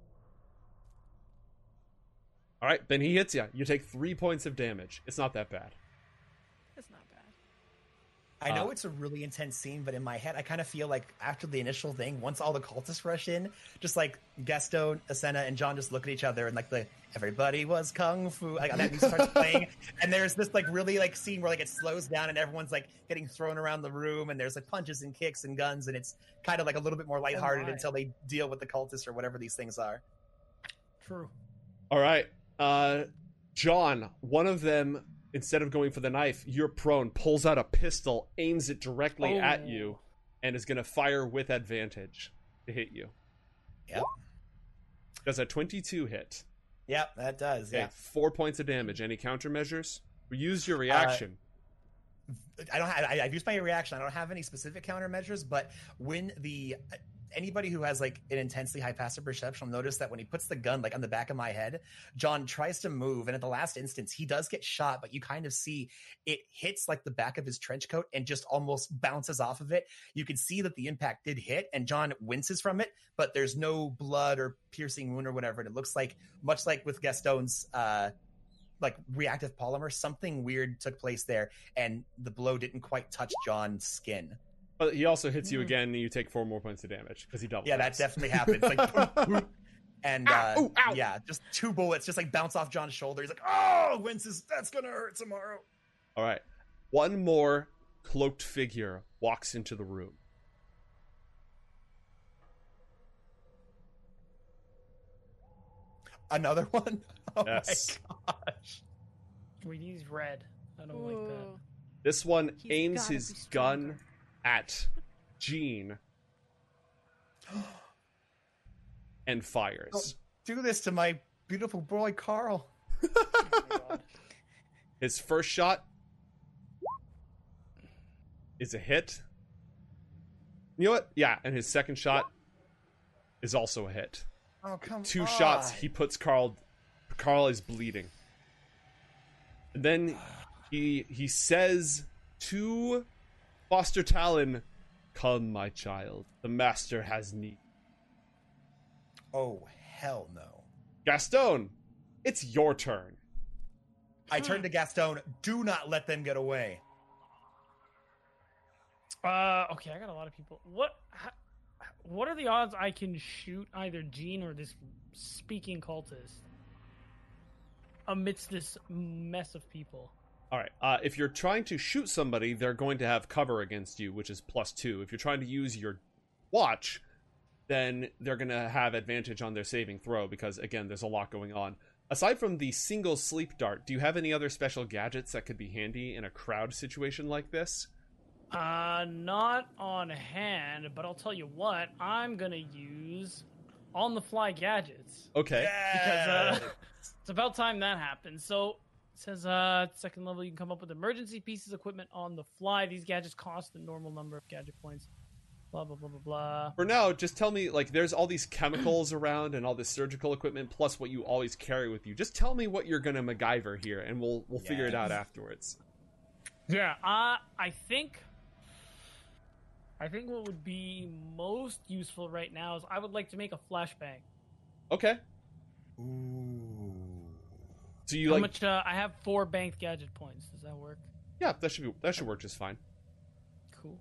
All right, then he hits you. You take 3 points of damage. It's not that bad. It's not bad. I know it's a really intense scene, but in my head, I kind of feel like after the initial thing, once all the cultists rush in, just like Gaston, Asena, and John just look at each other and like everybody was kung fu, like that music starts playing, and there's this like really like scene where like it slows down and everyone's like getting thrown around the room, and there's like punches and kicks and guns, and it's kind of like a little bit more lighthearted until they deal with the cultists or whatever these things are. True. All right. John, one of them, instead of going for the knife, you're prone, pulls out a pistol, aims it directly at you, and is going to fire with advantage to hit you. Yep. Does a 22 hit? Yep, that does. Okay, Yeah. 4 points of damage. Any countermeasures? Use your reaction. I've used my reaction. I don't have any specific countermeasures, but when anybody who has like an intensely high passive perception will notice that when he puts the gun like on the back of my head, John tries to move, and at the last instance he does get shot, but you kind of see it hits like the back of his trench coat and just almost bounces off of it. You can see that the impact did hit, and John winces from it, but there's no blood or piercing wound or whatever, and it looks like, much like with Gaston's like reactive polymer, something weird took place there, and the blow didn't quite touch John's skin. But he also hits you again, and you take 4 more points of damage because he doubled. Yeah, that definitely happens. Like, boop, boop. And ow. yeah, just 2 bullets just like bounce off John's shoulder. He's like, "Oh, winces, that's gonna hurt tomorrow." All right, one more cloaked figure walks into the room. Another one? Oh Yes. my gosh! Wait, he's red. I don't like that. Ooh. This one He's aims gotta his be stronger. gun at Jean and fires. Don't do this to my beautiful boy, Carl. Oh my God. His first shot is a hit. You know what? Yeah, and his second shot is also a hit. Oh, come Two on. shots, he puts Carl is bleeding. And then he says to Foster Talon, "Come, my child, the master has need." Oh, hell no. Gaston, it's your turn. I turn to Gaston. Do not let them get away. Okay, I got a lot of people. What are the odds I can shoot either Gene or this speaking cultist amidst this mess of people? All right. If you're trying to shoot somebody, they're going to have cover against you, which is +2. If you're trying to use your watch, then they're going to have advantage on their saving throw because, again, there's a lot going on. Aside from the single sleep dart, do you have any other special gadgets that could be handy in a crowd situation like this? Not on hand, but I'll tell you what, I'm gonna use on-the-fly gadgets. Okay. Because it's about time that happens. So it says second level you can come up with emergency pieces of equipment on the fly. These gadgets cost the normal number of gadget points. Blah blah blah blah blah. For now, just tell me, like, there's all these chemicals around and all this surgical equipment, plus what you always carry with you. Just tell me what you're gonna MacGyver here, and we'll figure it out afterwards. Yeah, I think what would be most useful right now is I would like to make a flashbang. Okay. Ooh. So you How like? much? I have 4 banked gadget points. Does that work? Yeah, that should work just fine. Cool.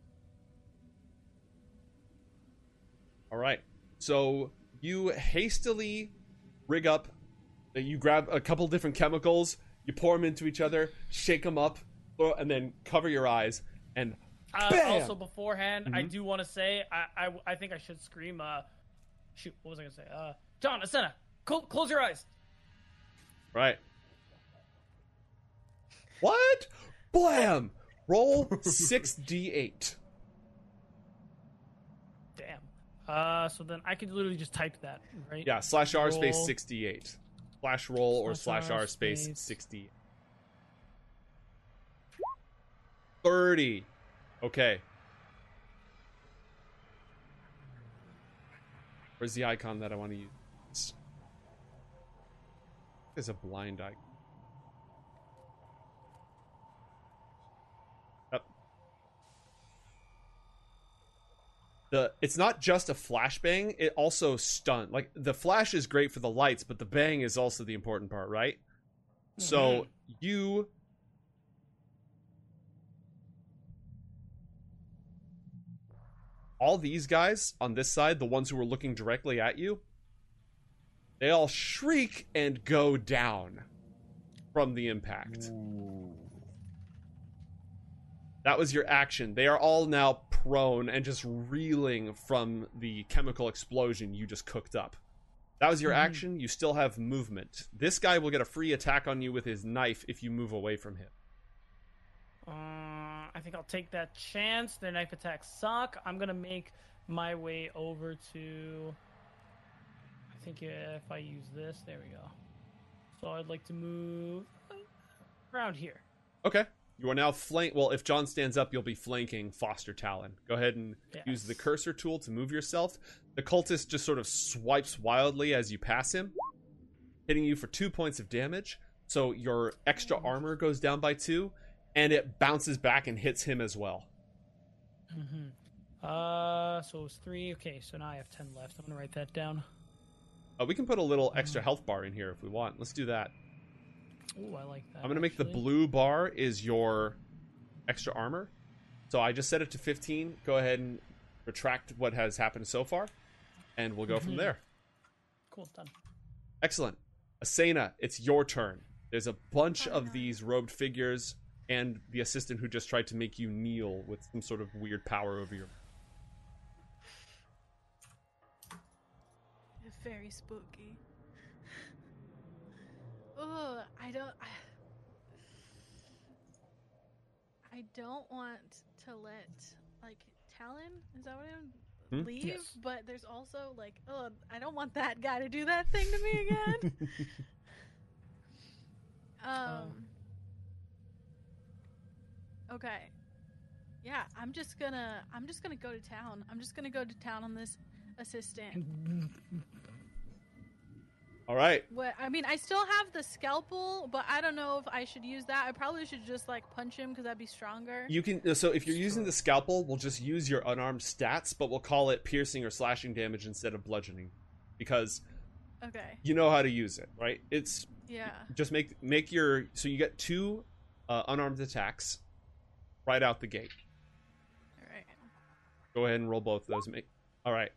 All right. So you hastily rig up. You grab a couple different chemicals. You pour them into each other, shake them up, and then cover your eyes. And bam! Also, beforehand, I do want to say I think I should scream. Shoot, what was I gonna say? John, Asena, close your eyes. Right. What? Blam! Roll 6d8. Damn. So then I could literally just type that, right? Yeah, /r space Roll. 6d8. Slash roll or /r space space. 60. 30. Okay. Where's the icon that I want to use? There's a blind icon. It's not just a flashbang, it also stun. Like, the flash is great for the lights, but the bang is also the important part, right? So you all these guys on this side, the ones who were looking directly at you, they all shriek and go down from the impact. Ooh. That was your action. They are all now prone and just reeling from the chemical explosion you just cooked up. That was your action. You still have movement. This guy will get a free attack on you with his knife if you move away from him. I think I'll take that chance. Their knife attacks suck. I'm gonna make my way over to. I think if I use this, there we go. So I'd like to move around here. Okay. You are now Well, if John stands up, you'll be flanking Foster Talon. Go ahead and use the cursor tool to move yourself. The cultist just sort of swipes wildly as you pass him, hitting you for 2 points of damage. So your extra armor goes down by 2, and it bounces back and hits him as well. So it was 3. Okay, so now I have 10 left. I'm gonna write that down. We can put a little extra health bar in here if we want. Let's do that. Ooh, I like that. I'm going to make the actually. blue bar is your extra armor. So I just set it to 15. Go ahead and retract what has happened so far, and we'll go from there. Cool, done. Excellent. Asena, it's your turn. There's a bunch of these robed figures and the assistant who just tried to make you kneel with some sort of weird power over your... Very spooky. Ugh, I don't want to let, like, Talon, is that what I'm leave? Yes. But there's also, like, oh, I don't want that guy to do that thing to me again. Okay. Yeah, I'm just gonna go to town. I'm just gonna go to town on this assistant. All right. What I mean, I still have the scalpel, but I don't know if I should use that. I probably should just like punch him because that'd be stronger. You can. So if you're using the scalpel, we'll just use your unarmed stats, but we'll call it piercing or slashing damage instead of bludgeoning, because Okay. you know how to use it, right? It's Yeah. just make your, so you get 2 unarmed attacks right out the gate. All right. Go ahead and roll both of those. All right.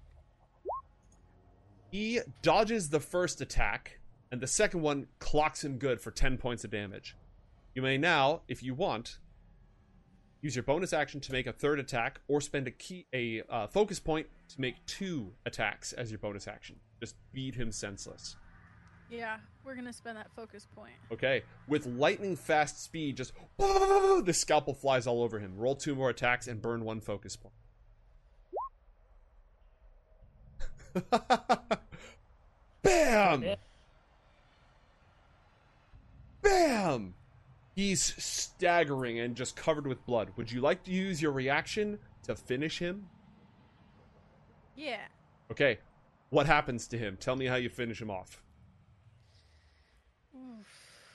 He dodges the first attack, and the second one clocks him good for 10 points of damage. You may now, if you want, use your bonus action to make a third attack, or spend a focus point to make 2 attacks as your bonus action. Just beat him senseless. Yeah, we're gonna spend that focus point. Okay, with lightning fast speed, just the scalpel flies all over him. Roll 2 more attacks and burn 1 focus point. Bam! Bam! He's staggering and just covered with blood. Would you like to use your reaction to finish him? Yeah. Okay, what happens to him? Tell me how you finish him off. Oof.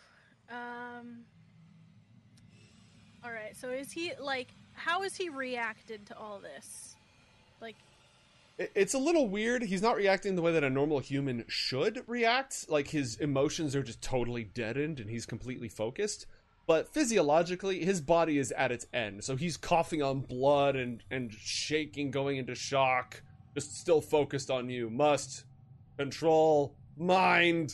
All right. So is he like? How is he reacted to all this? Like. It's a little weird. He's not reacting the way that a normal human should react. Like, his emotions are just totally deadened and he's completely focused. But physiologically, his body is at its end. So he's coughing on blood and shaking, going into shock. Just still focused on you. Must control mind.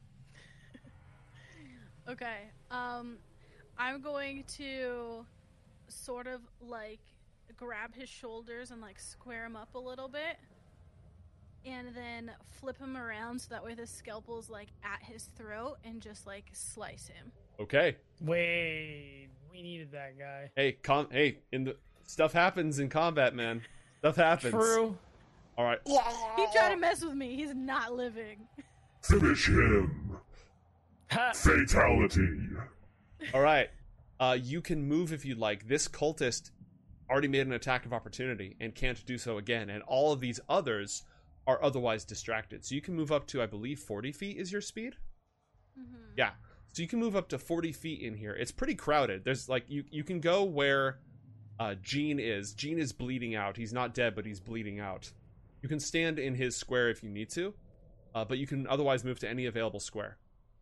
Okay. I'm going to sort of like grab his shoulders and like square him up a little bit, and then flip him around so that way the scalpel's like at his throat and just like slice him. Okay. Wait, we needed that guy. Hey, stuff happens in combat, man. Stuff happens. True. All right. He tried to mess with me. He's not living. Finish him. Ha! Fatality. All right. You can move if you'd like. This cultist already made an attack of opportunity and can't do so again, and all of these others are otherwise distracted. So you can move up to, I believe, 40 feet is your speed? Mm-hmm. Yeah. So you can move up to 40 feet in here. It's pretty crowded. There's like, you can go where Gene is. Gene is bleeding out. He's not dead, but he's bleeding out. You can stand in his square if you need to, but you can otherwise move to any available square.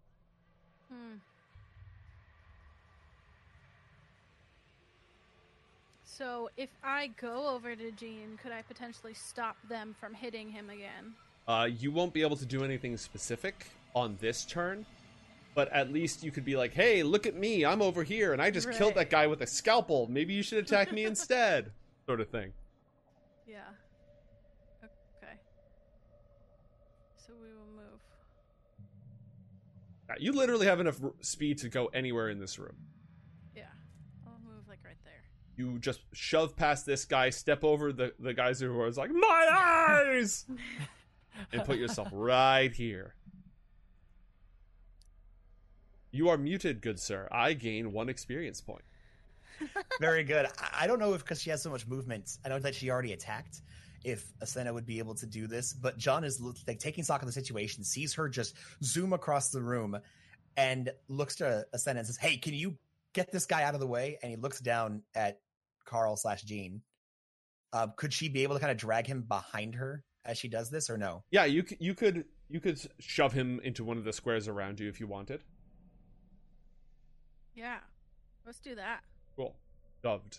So if I go over to Gene, could I potentially stop them from hitting him again? You won't be able to do anything specific on this turn, but at least you could be like, hey, look at me, I'm over here, and I just killed that guy with a scalpel. Maybe you should attack me instead, sort of thing. Yeah. Okay. So we will move. You literally have enough speed to go anywhere in this room. Yeah. I'll move like right there. You just shove past this guy, step over the guys who are like, my eyes! And put yourself right here. You are muted, good sir. I gain 1 experience point. Very good. I don't know if because she has so much movement, I know that she already attacked, if Asena would be able to do this, but John is like taking stock of the situation, sees her just zoom across the room, and looks to Asena and says, hey, can you get this guy out of the way? And he looks down at Carl/Jean. Could she be able to kind of drag him behind her as she does this, or no? Yeah, you could shove him into one of the squares around you if you wanted. Yeah. Let's do that. Cool. Shoved.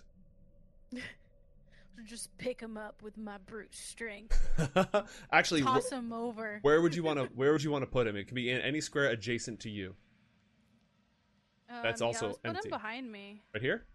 Just pick him up with my brute strength. Actually, Toss him over. where would you want to put him? It can be in any square adjacent to you. That's also let's empty. Put him behind me. Right here?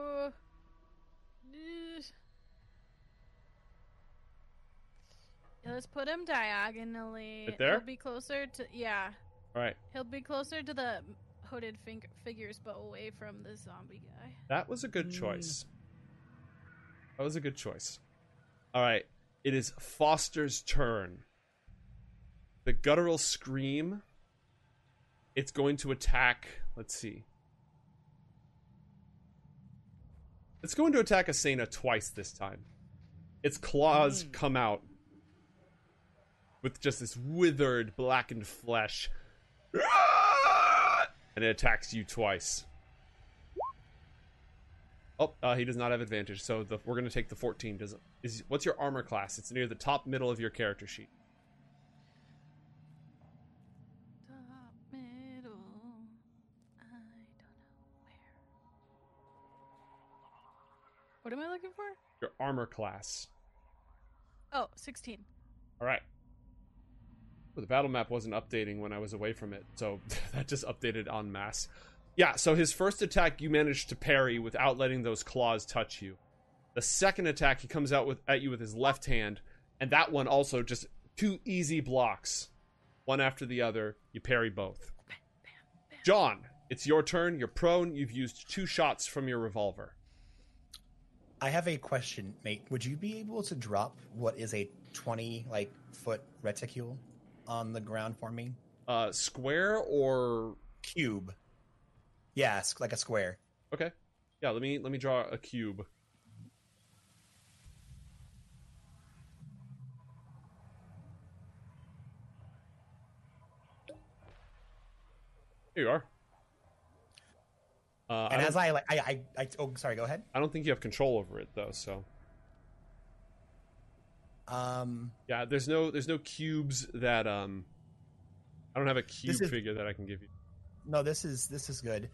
Let's put him diagonally. Right there? He'll be closer to All right. He'll be closer to the hooded figures, but away from the zombie guy. That was a good choice. That was a good choice. All right. It is Foster's turn. The guttural scream. It's going to attack. Let's see. It's going to attack Asena twice this time. Its claws come out with just this withered, blackened flesh. And it attacks you twice. Oh, he does not have advantage, so we're going to take the 14. What's your armor class? It's near the top middle of your character sheet. Top middle. I don't know where. What am I looking for? Your armor class. Oh, 16. All right. Well, the battle map wasn't updating when I was away from it, so that just updated en masse. Yeah, so his first attack you managed to parry without letting those claws touch you. The second attack he comes out at you with his left hand, and that one also just 2 easy blocks. One after the other, you parry both. John, it's your turn. You're prone. You've used 2 shots from your revolver. I have a question, mate. Would you be able to drop what is a 20-foot reticule on the ground for me? Square or cube? Yeah, like a square. Okay. Yeah, let me draw a cube. Here you are. And as oh, sorry, go ahead. I don't think you have control over it though, so. Yeah, there's no cubes that I don't have a cube figure that I can give you. No, this is good.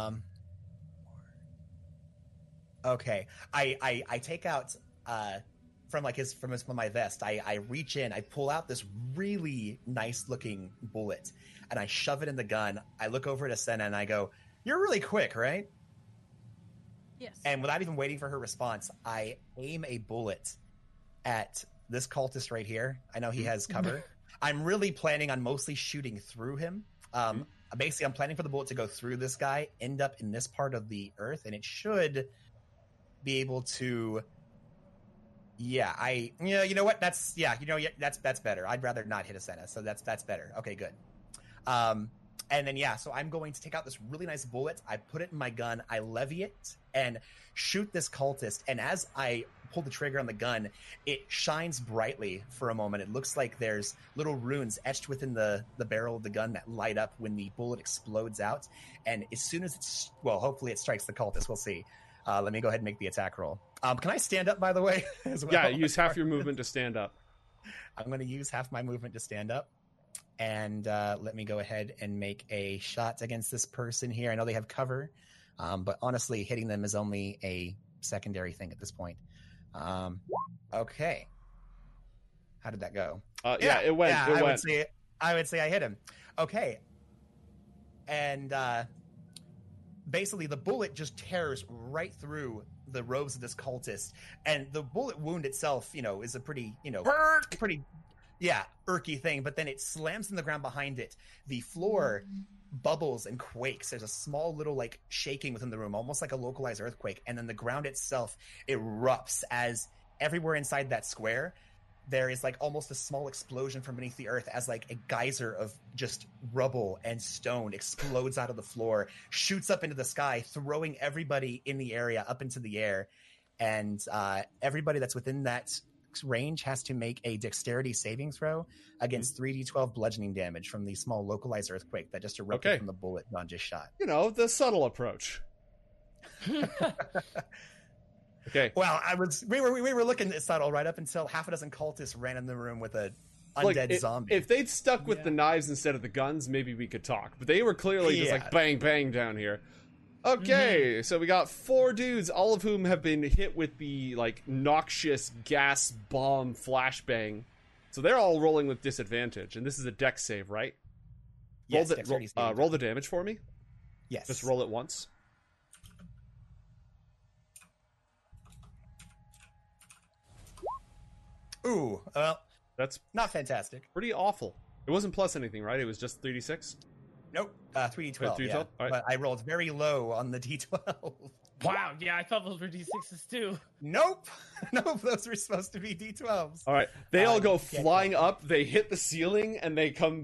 Okay, I take out from my vest. I reach in, I pull out this really nice looking bullet, and I shove it in the gun. I look over at Asena and I go, "You're really quick, right?" Yes. And without even waiting for her response, I aim a bullet at this cultist right here. I know he has cover. I'm really planning on mostly shooting through him. Basically, I'm planning for the bullet to go through this guy, end up in this part of the earth, and it should be able to. Yeah, you know what? That's better. I'd rather not hit Asena, so that's better. Okay, good. And then so I'm going to take out this really nice bullet. I put it in my gun. I levy it and shoot this cultist. And as I pull the trigger on the gun, it shines brightly for a moment. It looks like there's little runes etched within the barrel of the gun that light up when the bullet explodes out. And as soon as hopefully it strikes the cultist. We'll see. Let me go ahead and make the attack roll. Can I stand up, by the way? As well? Yeah, use half your movement to stand up. I'm going to use half my movement to stand up. And let me go ahead and make a shot against this person here. I know they have cover, but honestly, hitting them is only a secondary thing at this point. Okay. How did that go? It went. I would say I hit him. Okay. And basically, the bullet just tears right through the robes of this cultist. And the bullet wound itself, is a pretty, irky thing, but then it slams in the ground behind it. The floor bubbles and quakes. There's a small little shaking within the room, almost like a localized earthquake. And then the ground itself erupts as everywhere inside that square, there is almost a small explosion from beneath the earth as a geyser of just rubble and stone explodes out of the floor, shoots up into the sky, throwing everybody in the area up into the air. And everybody that's within that range has to make a dexterity saving throw against 3d12 bludgeoning damage from the small localized earthquake that just erupted from the bullet John just shot. The subtle approach. Okay. Well, we were looking at subtle right up until half a dozen cultists ran in the room with a undead zombie. If they'd stuck with the knives instead of the guns, maybe we could talk. But they were clearly just bang bang down here. Okay, so we got 4 dudes, all of whom have been hit with the noxious gas bomb flashbang. So they're all rolling with disadvantage, and this is a dex save, right? Yes. Roll the damage for me. Yes. Just roll it once. Ooh, well, that's not fantastic. Pretty awful. It wasn't plus anything, right? It was just 3d6. Nope, 3d12. 3d12? Yeah. All right. But I rolled very low on the d12. Wow, yeah, I thought those were d6s too. Nope, those were supposed to be d12s. All right, they all go flying up. They hit the ceiling and they come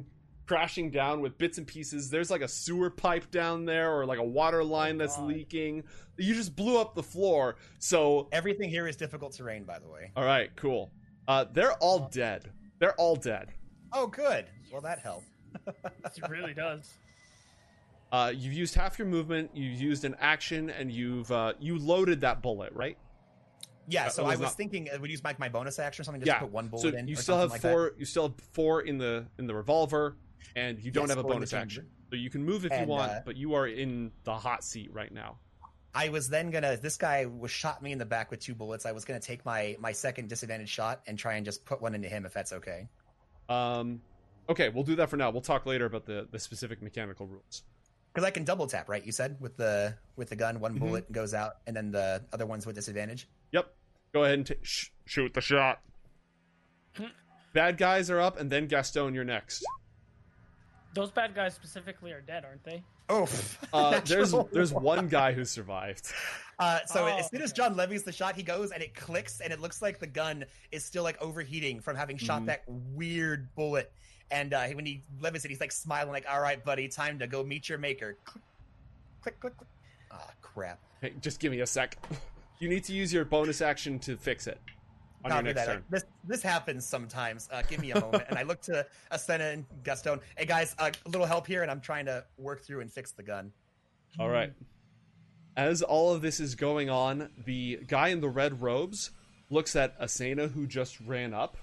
crashing down with bits and pieces. There's like a sewer pipe down there, or like a water line that's God. leaking. You just blew up the floor. So Everything here is difficult terrain, by the way. all right, cool. They're all dead. They're all dead. Oh, good. Well, that helped. It really does. You've used half your movement. You've used an action, and you loaded that bullet, right? Yeah, so I was not- thinking I would use my bonus action or something just to put one bullet so in. you or still have something like four. You still have 4 in the revolver, and you don't Yes, have a 4 in the bonus chamber. action. So you can move if you And, want, but you are in the hot seat right now. that. I was then gonna. This guy was shot me in the back with 2 bullets. I was gonna take my second disadvantage shot and try and just put one into him, if that's okay. Okay, we'll do that for now. We'll talk later about the specific mechanical rules. Because I can double tap, right? You said with the gun, one Mm-hmm. bullet goes out, and then the other one's with disadvantage. Yep. Go ahead and shoot the shot. Bad guys are up, and then Gaston, you're next. Those bad guys specifically are dead, aren't they? Oh, There's one guy who survived. So Oh, as soon as okay. John levies the shot, he goes and it clicks, and it looks like the gun is still like overheating from having shot that weird bullet. And when he levies it, he's like smiling, like, "All right, buddy, time to go meet your maker." Click, click, click. Ah, crap. Hey, just give me a sec. You need to use your bonus action to fix it on your Copy next that. turn. This happens sometimes. Give me a moment. And I look to Asena and Gaston. Hey guys, a little help here, and I'm trying to work through and fix the gun. All right. As all of this is going on, the guy in the red robes looks at Asena, who just ran up.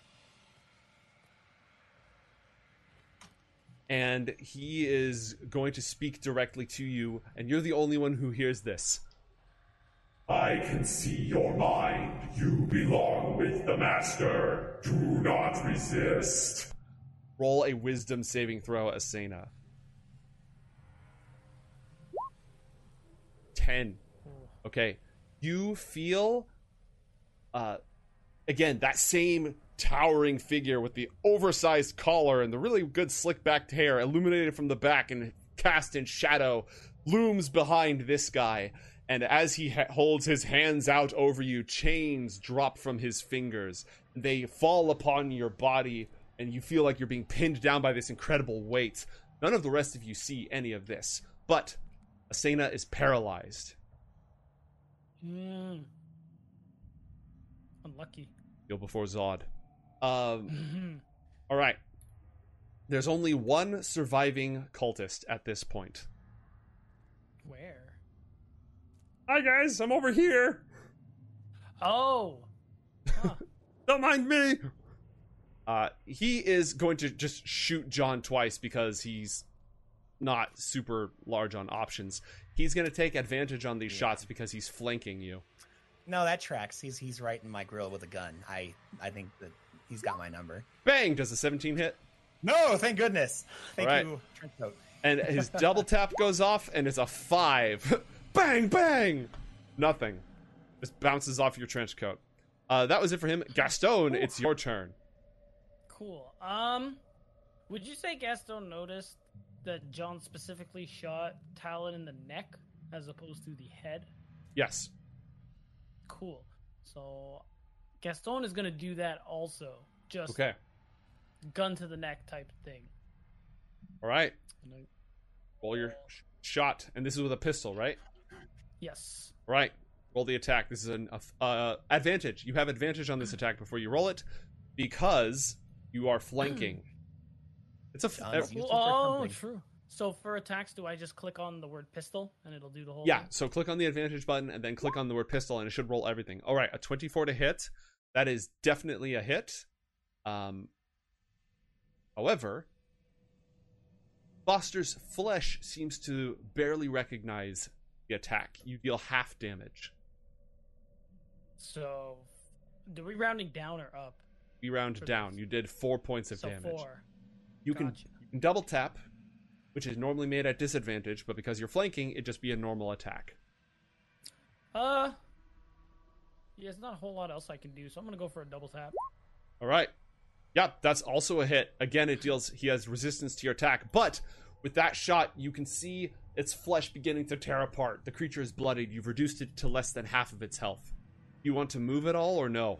And he is going to speak directly to you, and you're the only one who hears this. I can see your mind. You belong with the Master. Do not resist. Roll a wisdom saving throw, Asena. 10. Okay. You feel, again, that same towering figure with the oversized collar and the really good slick backed hair, illuminated from the back and cast in shadow, looms behind this guy. And as he holds his hands out over you, chains drop from his fingers. They fall upon your body, and you feel like you're being pinned down by this incredible weight. None of the rest of you see any of this, but Asena is paralyzed. Unlucky. Go before Zod. All right. There's only one surviving cultist at this point. Where? Hi guys, I'm over here. Oh. Huh. Don't mind me. He is going to just shoot John twice because he's not super large on options. He's going to take advantage on these shots because he's flanking you. No, that tracks. He's right in my grill with a gun. I think that he's got my number. Bang! Does a 17 hit? No, thank goodness. Thank All right. you, Trenchcoat. And his double tap goes off, and it's a 5. Bang! Bang! Nothing. Just bounces off your trench coat. That was it for him. Gaston, it's your turn. Cool. Would you say Gaston noticed that John specifically shot Talon in the neck as opposed to the head? Yes. Cool. So Gaston is gonna do that also. Just Okay. gun to the neck type thing. All right. And I- Roll your shot, and this is with a pistol, right? Yes. All right. Roll the attack. This is an advantage. You have advantage on this attack before you roll it because you are flanking. It's a John's useful for Oh, something. true. So for attacks, do I just click on the word pistol and it'll do the whole yeah. thing? So click on the advantage button and then click on the word pistol, and it should roll everything. All right, a 24 to hit. That is definitely a hit. However, Foster's flesh seems to barely recognize the attack. You deal half damage. So do we rounding down or up? We round For down. this. You did 4 points of So damage. 4. You can Gotcha. double tap, which is normally made at disadvantage, but because you're flanking, it'd just be a normal attack. Yeah, there's not a whole lot else I can do, so I'm gonna go for a double tap. All right. Yep, that's also a hit. Again, he has resistance to your attack, but with that shot, you can see its flesh beginning to tear apart. The creature is bloodied. You've reduced it to less than half of its health. You want to move at all or no?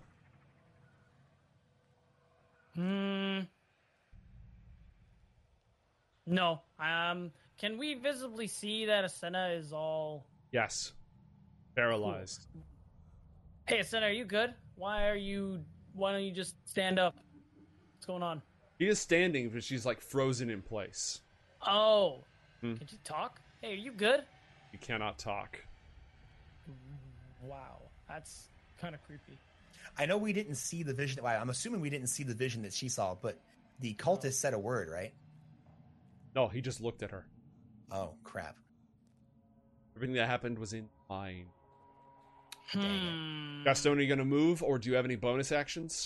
No. Can we visibly see that Asena is all... Yes. Paralyzed. Hey, Asena, are you good? Why don't you just stand up? What's going on? She is standing, but she's like frozen in place. Oh. Can you talk? Hey, are you good? You cannot talk. Wow. That's kind of creepy. I know we didn't see the vision. Well, I'm assuming we didn't see the vision that she saw, but the cultist said a word, right? No, he just looked at her. Oh, crap. Everything that happened was in mind. Hmm. Gaston, are you going to move, or do you have any bonus actions?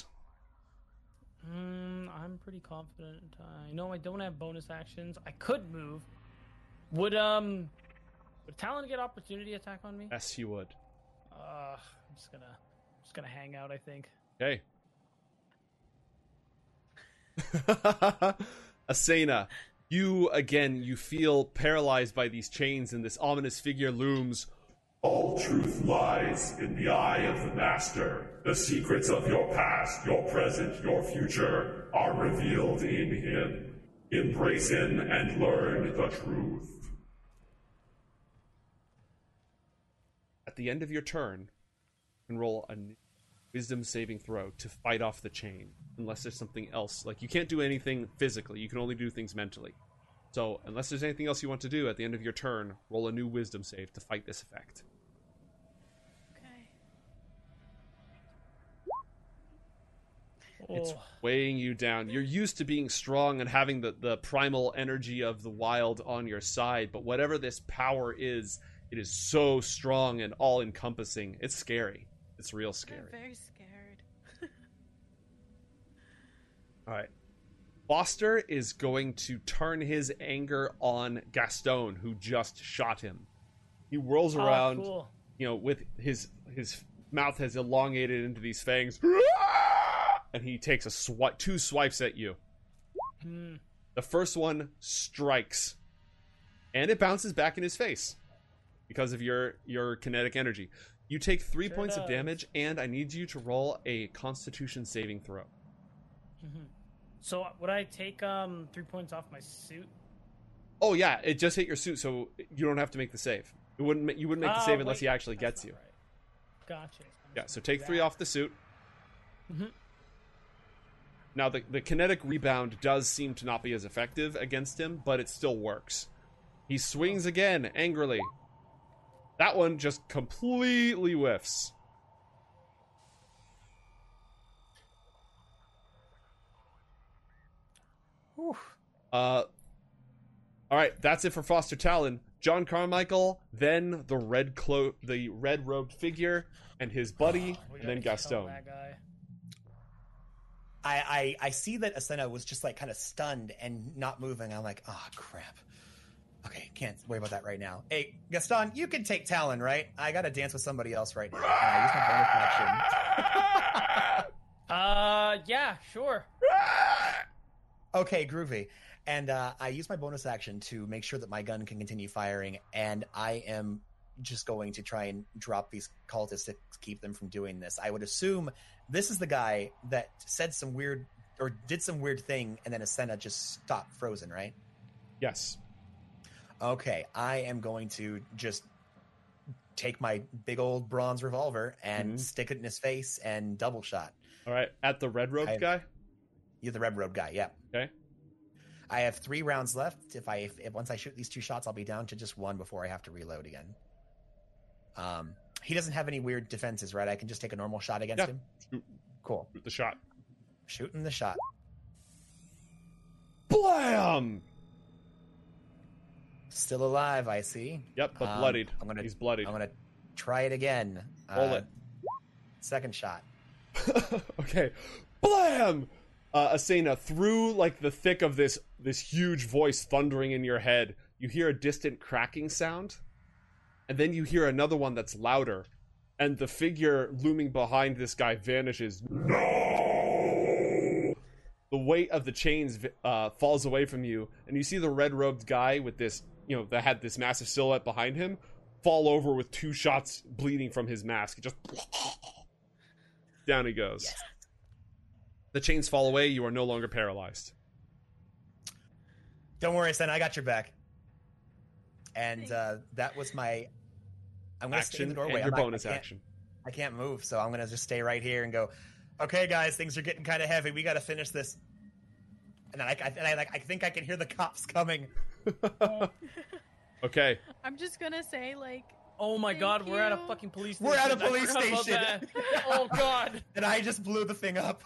I'm pretty confident. I know I don't have bonus actions. I could move. Would Talon get opportunity attack on me? Yes, he would. I'm just gonna hang out, I think. Okay. Asena, you feel paralyzed by these chains, and this ominous figure looms. All truth lies in the eye of the Master. The secrets of your past, your present, your future are revealed in him. Embrace him and learn the truth. At the end of your turn, you can roll a wisdom saving throw to fight off the chain, unless there's something else. Like, you can't do anything physically, you can only do things mentally. So, unless there's anything else you want to do at the end of your turn, roll a new wisdom save to fight this effect. Okay. It's Oh. weighing you down. You're used to being strong and having the primal energy of the wild on your side, but whatever this power is, it is so strong and all-encompassing. It's scary. It's real I'm scary. very scared. All right. Foster is going to turn his anger on Gaston, who just shot him. He whirls around, Cool. with his mouth has elongated into these fangs, and he takes two swipes at you. The first one strikes, and it bounces back in his face because of your kinetic energy. You take 3 Sure points of does. damage, and I need you to roll a Constitution saving throw. So would I take 3 points off my suit? Oh yeah, it just hit your suit, so you don't have to make the save. You wouldn't make the save unless he actually That's gets you. not right. Gotcha. Yeah, so take 3 off the suit. Mhm. Now, the kinetic rebound does seem to not be as effective against him, but it still works. He swings again, angrily. That one just completely whiffs. Whew. Alright, that's it for Foster Talon. John Carmichael, then the red-robed figure, and his buddy, We and then gotta kill Gaston. that guy. I see that Asena was just like kind of stunned and not moving. I'm like, oh crap. Okay, can't worry about that right now. Hey, Gaston, you can take Talon, right? I gotta dance with somebody else right now. And I use my bonus action. Yeah, sure. Okay, groovy. And I use my bonus action to make sure that my gun can continue firing, and I am just going to try and drop these cultists to keep them from doing this. I would assume this is the guy that said some weird or did some weird thing, and then Asena just stopped frozen, right? Yes. Okay, I am going to just take my big old bronze revolver and stick it in his face and double shot. Alright, at the red-robed guy? You're the red robe guy, yeah. Okay. I have 3 rounds left. If once I shoot these 2 shots, I'll be down to just 1 before I have to reload again. He doesn't have any weird defenses, right? I can just take a normal shot against him? Shoot Cool. the shot. Shooting the shot. Blam! Still alive, I see. Yep, but bloodied. I'm He's bloodied. I'm gonna try it again. Roll it. Second shot. Okay. Blam! Asena, through like the thick of this huge voice thundering in your head, you hear a distant cracking sound, and then you hear another one that's louder, and the figure looming behind this guy vanishes. No! The weight of the chains falls away from you, and you see the red-robed guy with this, that had this massive silhouette behind him, fall over with 2 shots bleeding from his mask. Just down he goes. Yes. The chains fall away. You are no longer paralyzed. Don't worry, son. I got your back. And Thanks. that was my. I'm gonna stay in Action the doorway. and your I'm not- bonus I can't- action. I can't move, so I'm gonna just stay right here and go. Okay, guys, things are getting kind of heavy. We got to finish this. And then I think I can hear the cops coming. Okay. I'm just gonna say, like, Oh my Thank god, we're at a you. fucking police station. We're at a I police forgot about station. that. Oh god. And I just blew the thing up.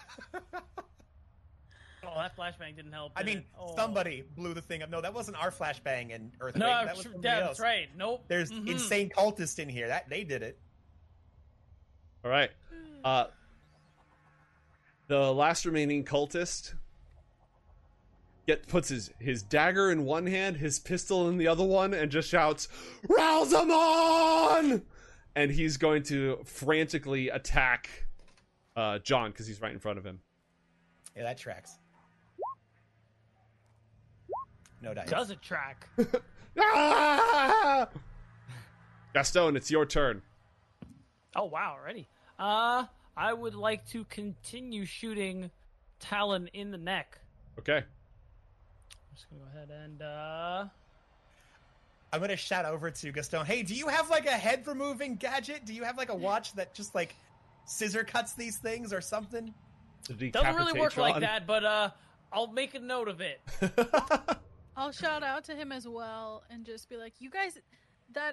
Oh, that flashbang didn't help. I did mean, it? Oh. somebody blew the thing up. No, that wasn't our flashbang and earthquake. No, that was somebody else. that's right. Nope. There's Mhm. insane cultists in here. That they did it. All right. The last remaining cultist puts his dagger in one hand, his pistol in the other one, and just shouts, "Rouse 'em on!" And he's going to frantically attack John because he's right in front of him. Yeah, that tracks. No dice. Does it track? Ah! Gaston, it's your turn. Oh wow, already. I would like to continue shooting Talon in the neck. Okay. I'm just gonna go ahead and I'm gonna shout over to Gaston. Hey, do you have like a head removing gadget? Do you have like a watch that just like scissor cuts these things or something? doesn't really work like Decapitatron. that, but I'll make a note of it. I'll shout out to him as well and just be like, "You guys, that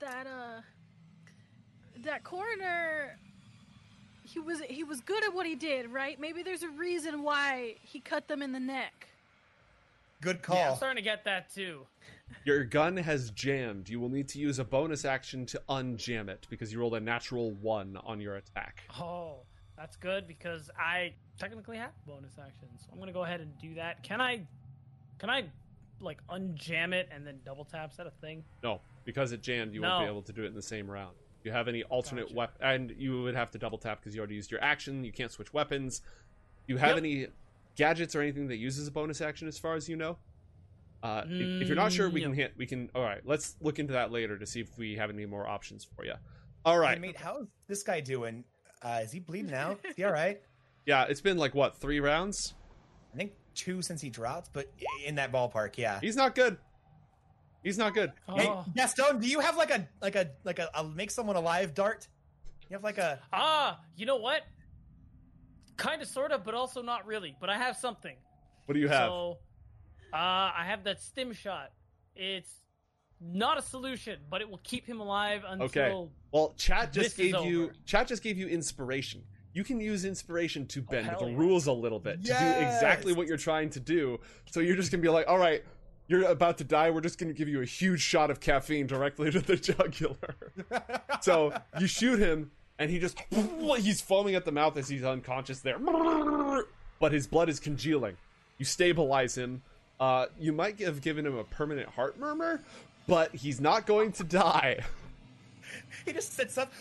coroner, he was good at what he did, right? Maybe there's a reason why he cut them in the neck." Good Yeah, call. I'm starting to get that too. Your gun has jammed. You will need to use a bonus action to unjam it because you rolled a natural 1 on your attack. Oh, that's good because I technically have bonus actions. I'm gonna go ahead and do that. Can I like unjam it and then double tap? Is that a thing? No, because it jammed, you won't be No. able to do it in the same round. Do you have any alternate Gotcha. weapon? And you would have to double tap because you already used your action. You can't switch weapons. Do you have Yep. any gadgets or anything that uses a bonus action as far as you know? If you're not sure, we No. can. All right, let's look into that later to see if we have any more options for you. All right. Hey, mate, how's this guy doing? Is he bleeding out? Is he all right? Yeah, it's been like what, 3 rounds? I think 2 since he dropped, but in that ballpark, yeah. He's not good. He's not good. Hey, Oh. Gaston, do you have like a make someone alive dart? You have like a You know what? Kind of, sort of, but also not really. But I have something. What do you have? So, I have that stim shot. It's not a solution, but it will keep him alive until. Okay. Well, chat just This is gave you over. inspiration. You can use inspiration to bend hell the yeah. rules a little bit to do exactly Yes! what you're trying to do. So you're just gonna be like, all right, you're about to die. We're just gonna give you a huge shot of caffeine directly to the jugular. So you shoot him, and he's foaming at the mouth as he's unconscious there. But his blood is congealing. You stabilize him. You might have given him a permanent heart murmur, but he's not going to die. he just sits up.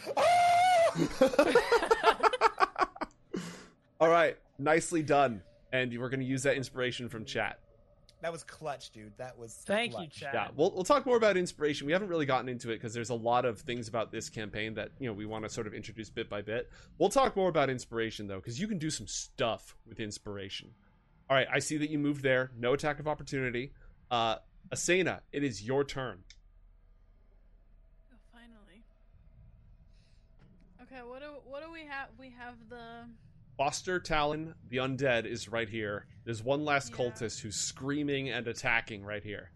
All right, nicely done. And we're going to use that inspiration from chat. That was clutch, dude. That was Thank you, clutch. Chad. Yeah, we'll talk more about inspiration. We haven't really gotten into it because there's a lot of things about this campaign that we want to sort of introduce bit by bit. We'll talk more about inspiration though, because you can do some stuff with inspiration. All right, I see that you moved there. No attack of opportunity. Asena, it is your turn. Oh, finally. Okay, what do we have? We have the Foster Talon, the undead, is right here. There's one last Yeah. cultist who's screaming and attacking right here.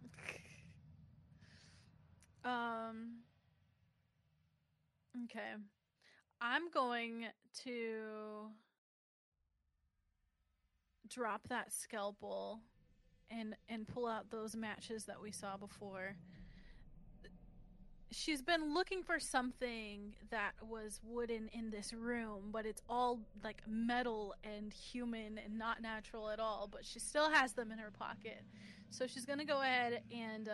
Okay. I'm going to drop that scalpel and pull out those matches that we saw before. She's been looking for something that was wooden in this room, but it's all like metal and human and not natural at all, but she still has them in her pocket. So she's going to go ahead and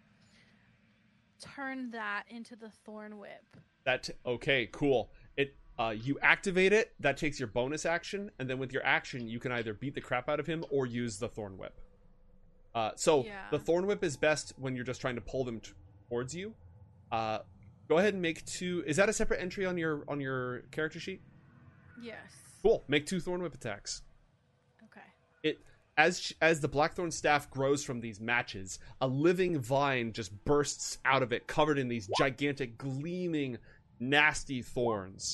turn that into the thorn whip. Okay, cool. You activate it. That takes your bonus action, and then with your action, you can either beat the crap out of him or use the thorn whip. So Yeah. the thorn whip is best when you're just trying to pull them towards you. Go ahead and make 2. Is that a separate entry on your character sheet? Yes. Cool. Make 2 thorn whip attacks. Okay. as the Blackthorn staff grows from these matches, a living vine just bursts out of it, covered in these gigantic, gleaming, nasty thorns.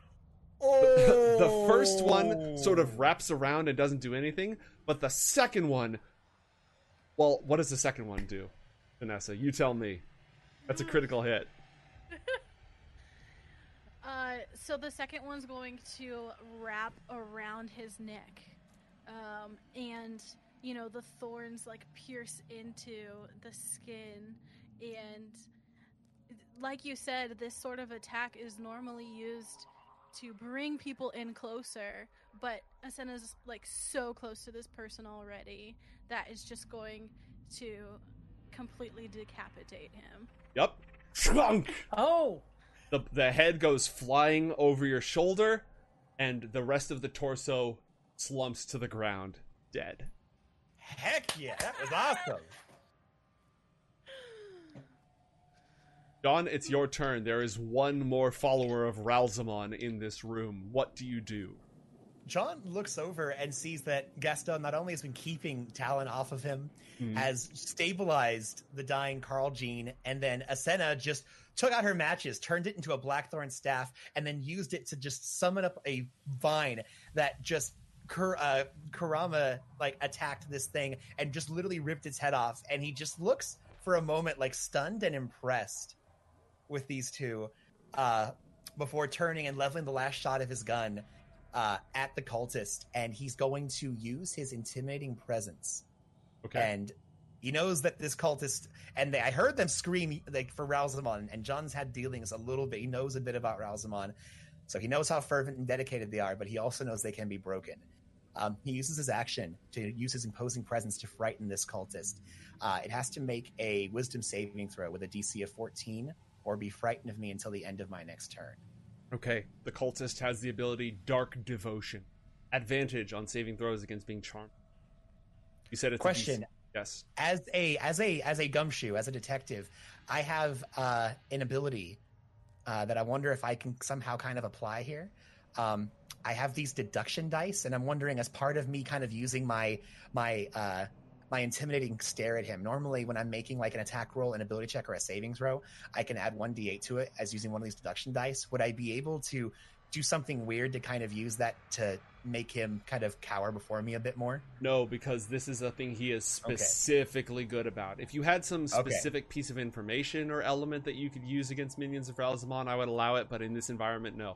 The first one sort of wraps around and doesn't do anything, but the second one, well, what does the second one do? Vanessa, you tell me. That's a critical hit. So the second one's going to wrap around his neck. And, you know, the thorns, like, pierce into the skin. And, like you said, this sort of attack is normally used to bring people in closer. But Asena's, like, so close to this person already that is just going to completely decapitate him. Yep. Shrunk! Oh! The head goes flying over your shoulder, and the rest of the torso slumps to the ground, dead. Heck yeah, that was awesome. John, it's your turn. There is one more follower of Ralzamon in this room. What do you do? John looks over and sees that Gaston not only has been keeping Talon off of him, has stabilized the dying Carl Jean, and then Asena just took out her matches, turned it into a Blackthorn staff, and then used it to just summon up a vine that just Kurama like attacked this thing and just literally ripped its head off. And he just looks for a moment like stunned and impressed with these two before turning and leveling the last shot of his gun at the cultist, and he's going to use his intimidating presence. Okay. And he knows that this cultist, and I heard them scream like for Ralzamon, and John's had dealings a little bit. He knows a bit about Ralzamon, so he knows how fervent and dedicated they are, but he also knows they can be broken. He uses his action to use his imposing presence to frighten this cultist. It has to make a wisdom saving throw with a DC of 14 or be frightened of me until the end of my next turn. Okay, the cultist has the ability Dark Devotion. Advantage on saving throws against being charmed. You said it's Question. Yes. As a gumshoe, as a detective, I have an ability that I wonder if I can somehow kind of apply here. I have these deduction dice, and I'm wondering, as part of me kind of using my intimidating stare at him. Normally, when I'm making like an attack roll, an ability check, or a saving throw, I can add 1d8 to it as using one of these deduction dice. Would I be able to do something weird to kind of use that to make him kind of cower before me a bit more? No, because this is a thing he is specifically good about. If you had some specific piece of information or element that you could use against minions of Ralzamon, I would allow it, but in this environment, no.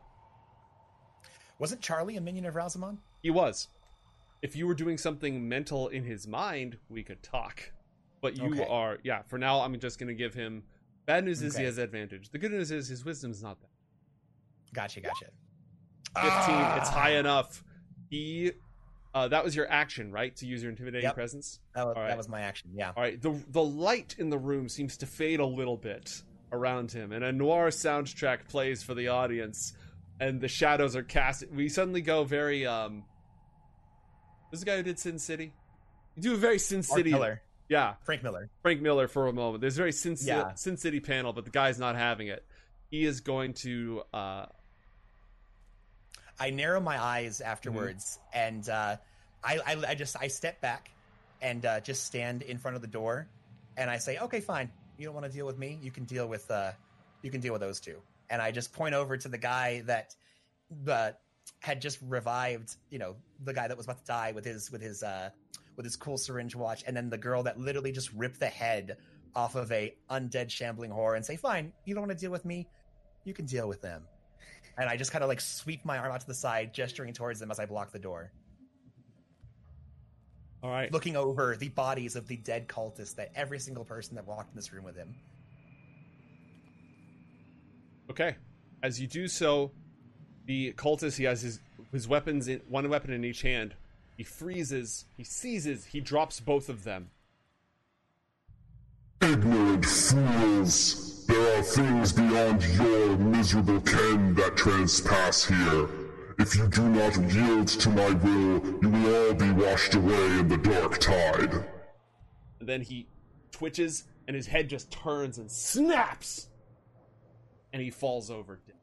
Wasn't Charlie a minion of Ralzamon? He was. If you were doing something mental in his mind, we could talk. But you are, for now, I'm just going to give him... Bad news is he has advantage. The good news is his wisdom's not that. Gotcha. 15, it's high enough. He... that was your action, right? To use your intimidating presence? That was my action, yeah. All right, the light in the room seems to fade a little bit around him, and a noir soundtrack plays for the audience, and the shadows are cast. We suddenly go very... This is the guy who did Sin City? You do a very Sin City... Miller. Yeah. Frank Miller for a moment. There's a very Sin City panel, but the guy's not having it. He is going to... I narrow my eyes afterwards, and I step back and just stand in front of the door, and I say, "Okay, fine. You don't want to deal with me. You can deal with those two." And I just point over to the guy that had just revived, the guy that was about to die with his cool syringe watch, and then the girl that literally just ripped the head off of a undead shambling horror, and say, "Fine. You don't want to deal with me. You can deal with them." And I just kind of like sweep my arm out to the side, gesturing towards them as I block the door. All right. Looking over the bodies of the dead cultists that every single person that walked in this room with him. Okay. As you do so, the cultist, he has his weapons, one weapon in each hand. He freezes, he seizes, he drops both of them. Ignorant fools! There are things beyond your miserable ken that trespass here. If you do not yield to my will, you will all be washed away in the dark tide. And then he twitches, and his head just turns and snaps! And he falls over dead.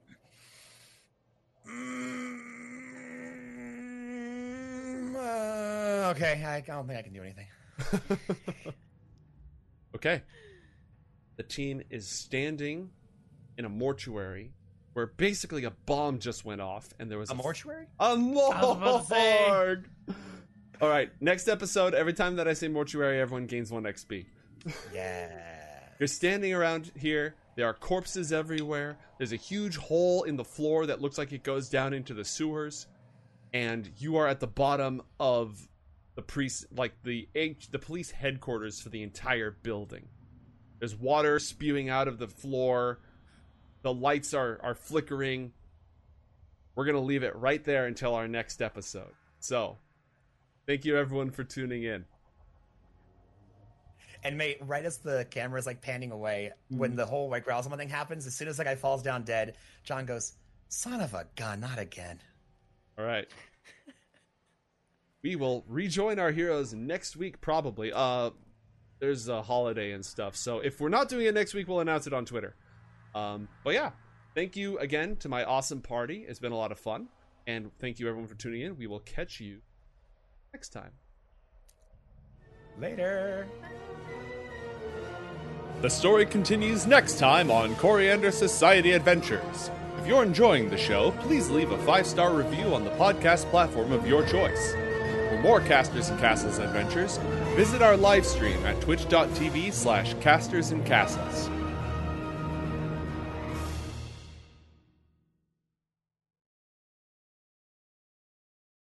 Okay, I don't think I can do anything. Okay. The teen is standing in a mortuary where basically a bomb just went off, and there was A mortuary? A was about to say. morgue. All right, next episode. Every time that I say mortuary, everyone gains 1 XP. Yeah. You're standing around here. There are corpses everywhere. There's a huge hole in the floor that looks like it goes down into the sewers, and you are at the bottom of the police headquarters for the entire building. There's water spewing out of the floor. The lights are flickering. We're going to leave it right there until our next episode. So, thank you everyone for tuning in. And mate, right as the camera is like panning away, when the whole White Growlsome thing happens, as soon as the guy falls down dead, John goes, "Son of a gun, not again." All right. We will rejoin our heroes next week, probably. There's a holiday and stuff, so if we're not doing it next week, we'll announce it on Twitter. But yeah, thank you again to my awesome party. It's been a lot of fun, and thank you everyone for tuning in. We will catch you next time. Later. The story continues next time on Coriander Society Adventures. If you're enjoying the show, please leave a 5-star review on the podcast platform of your choice. For more Casters and Castles adventures, visit our live stream at twitch.tv/castersandcastles.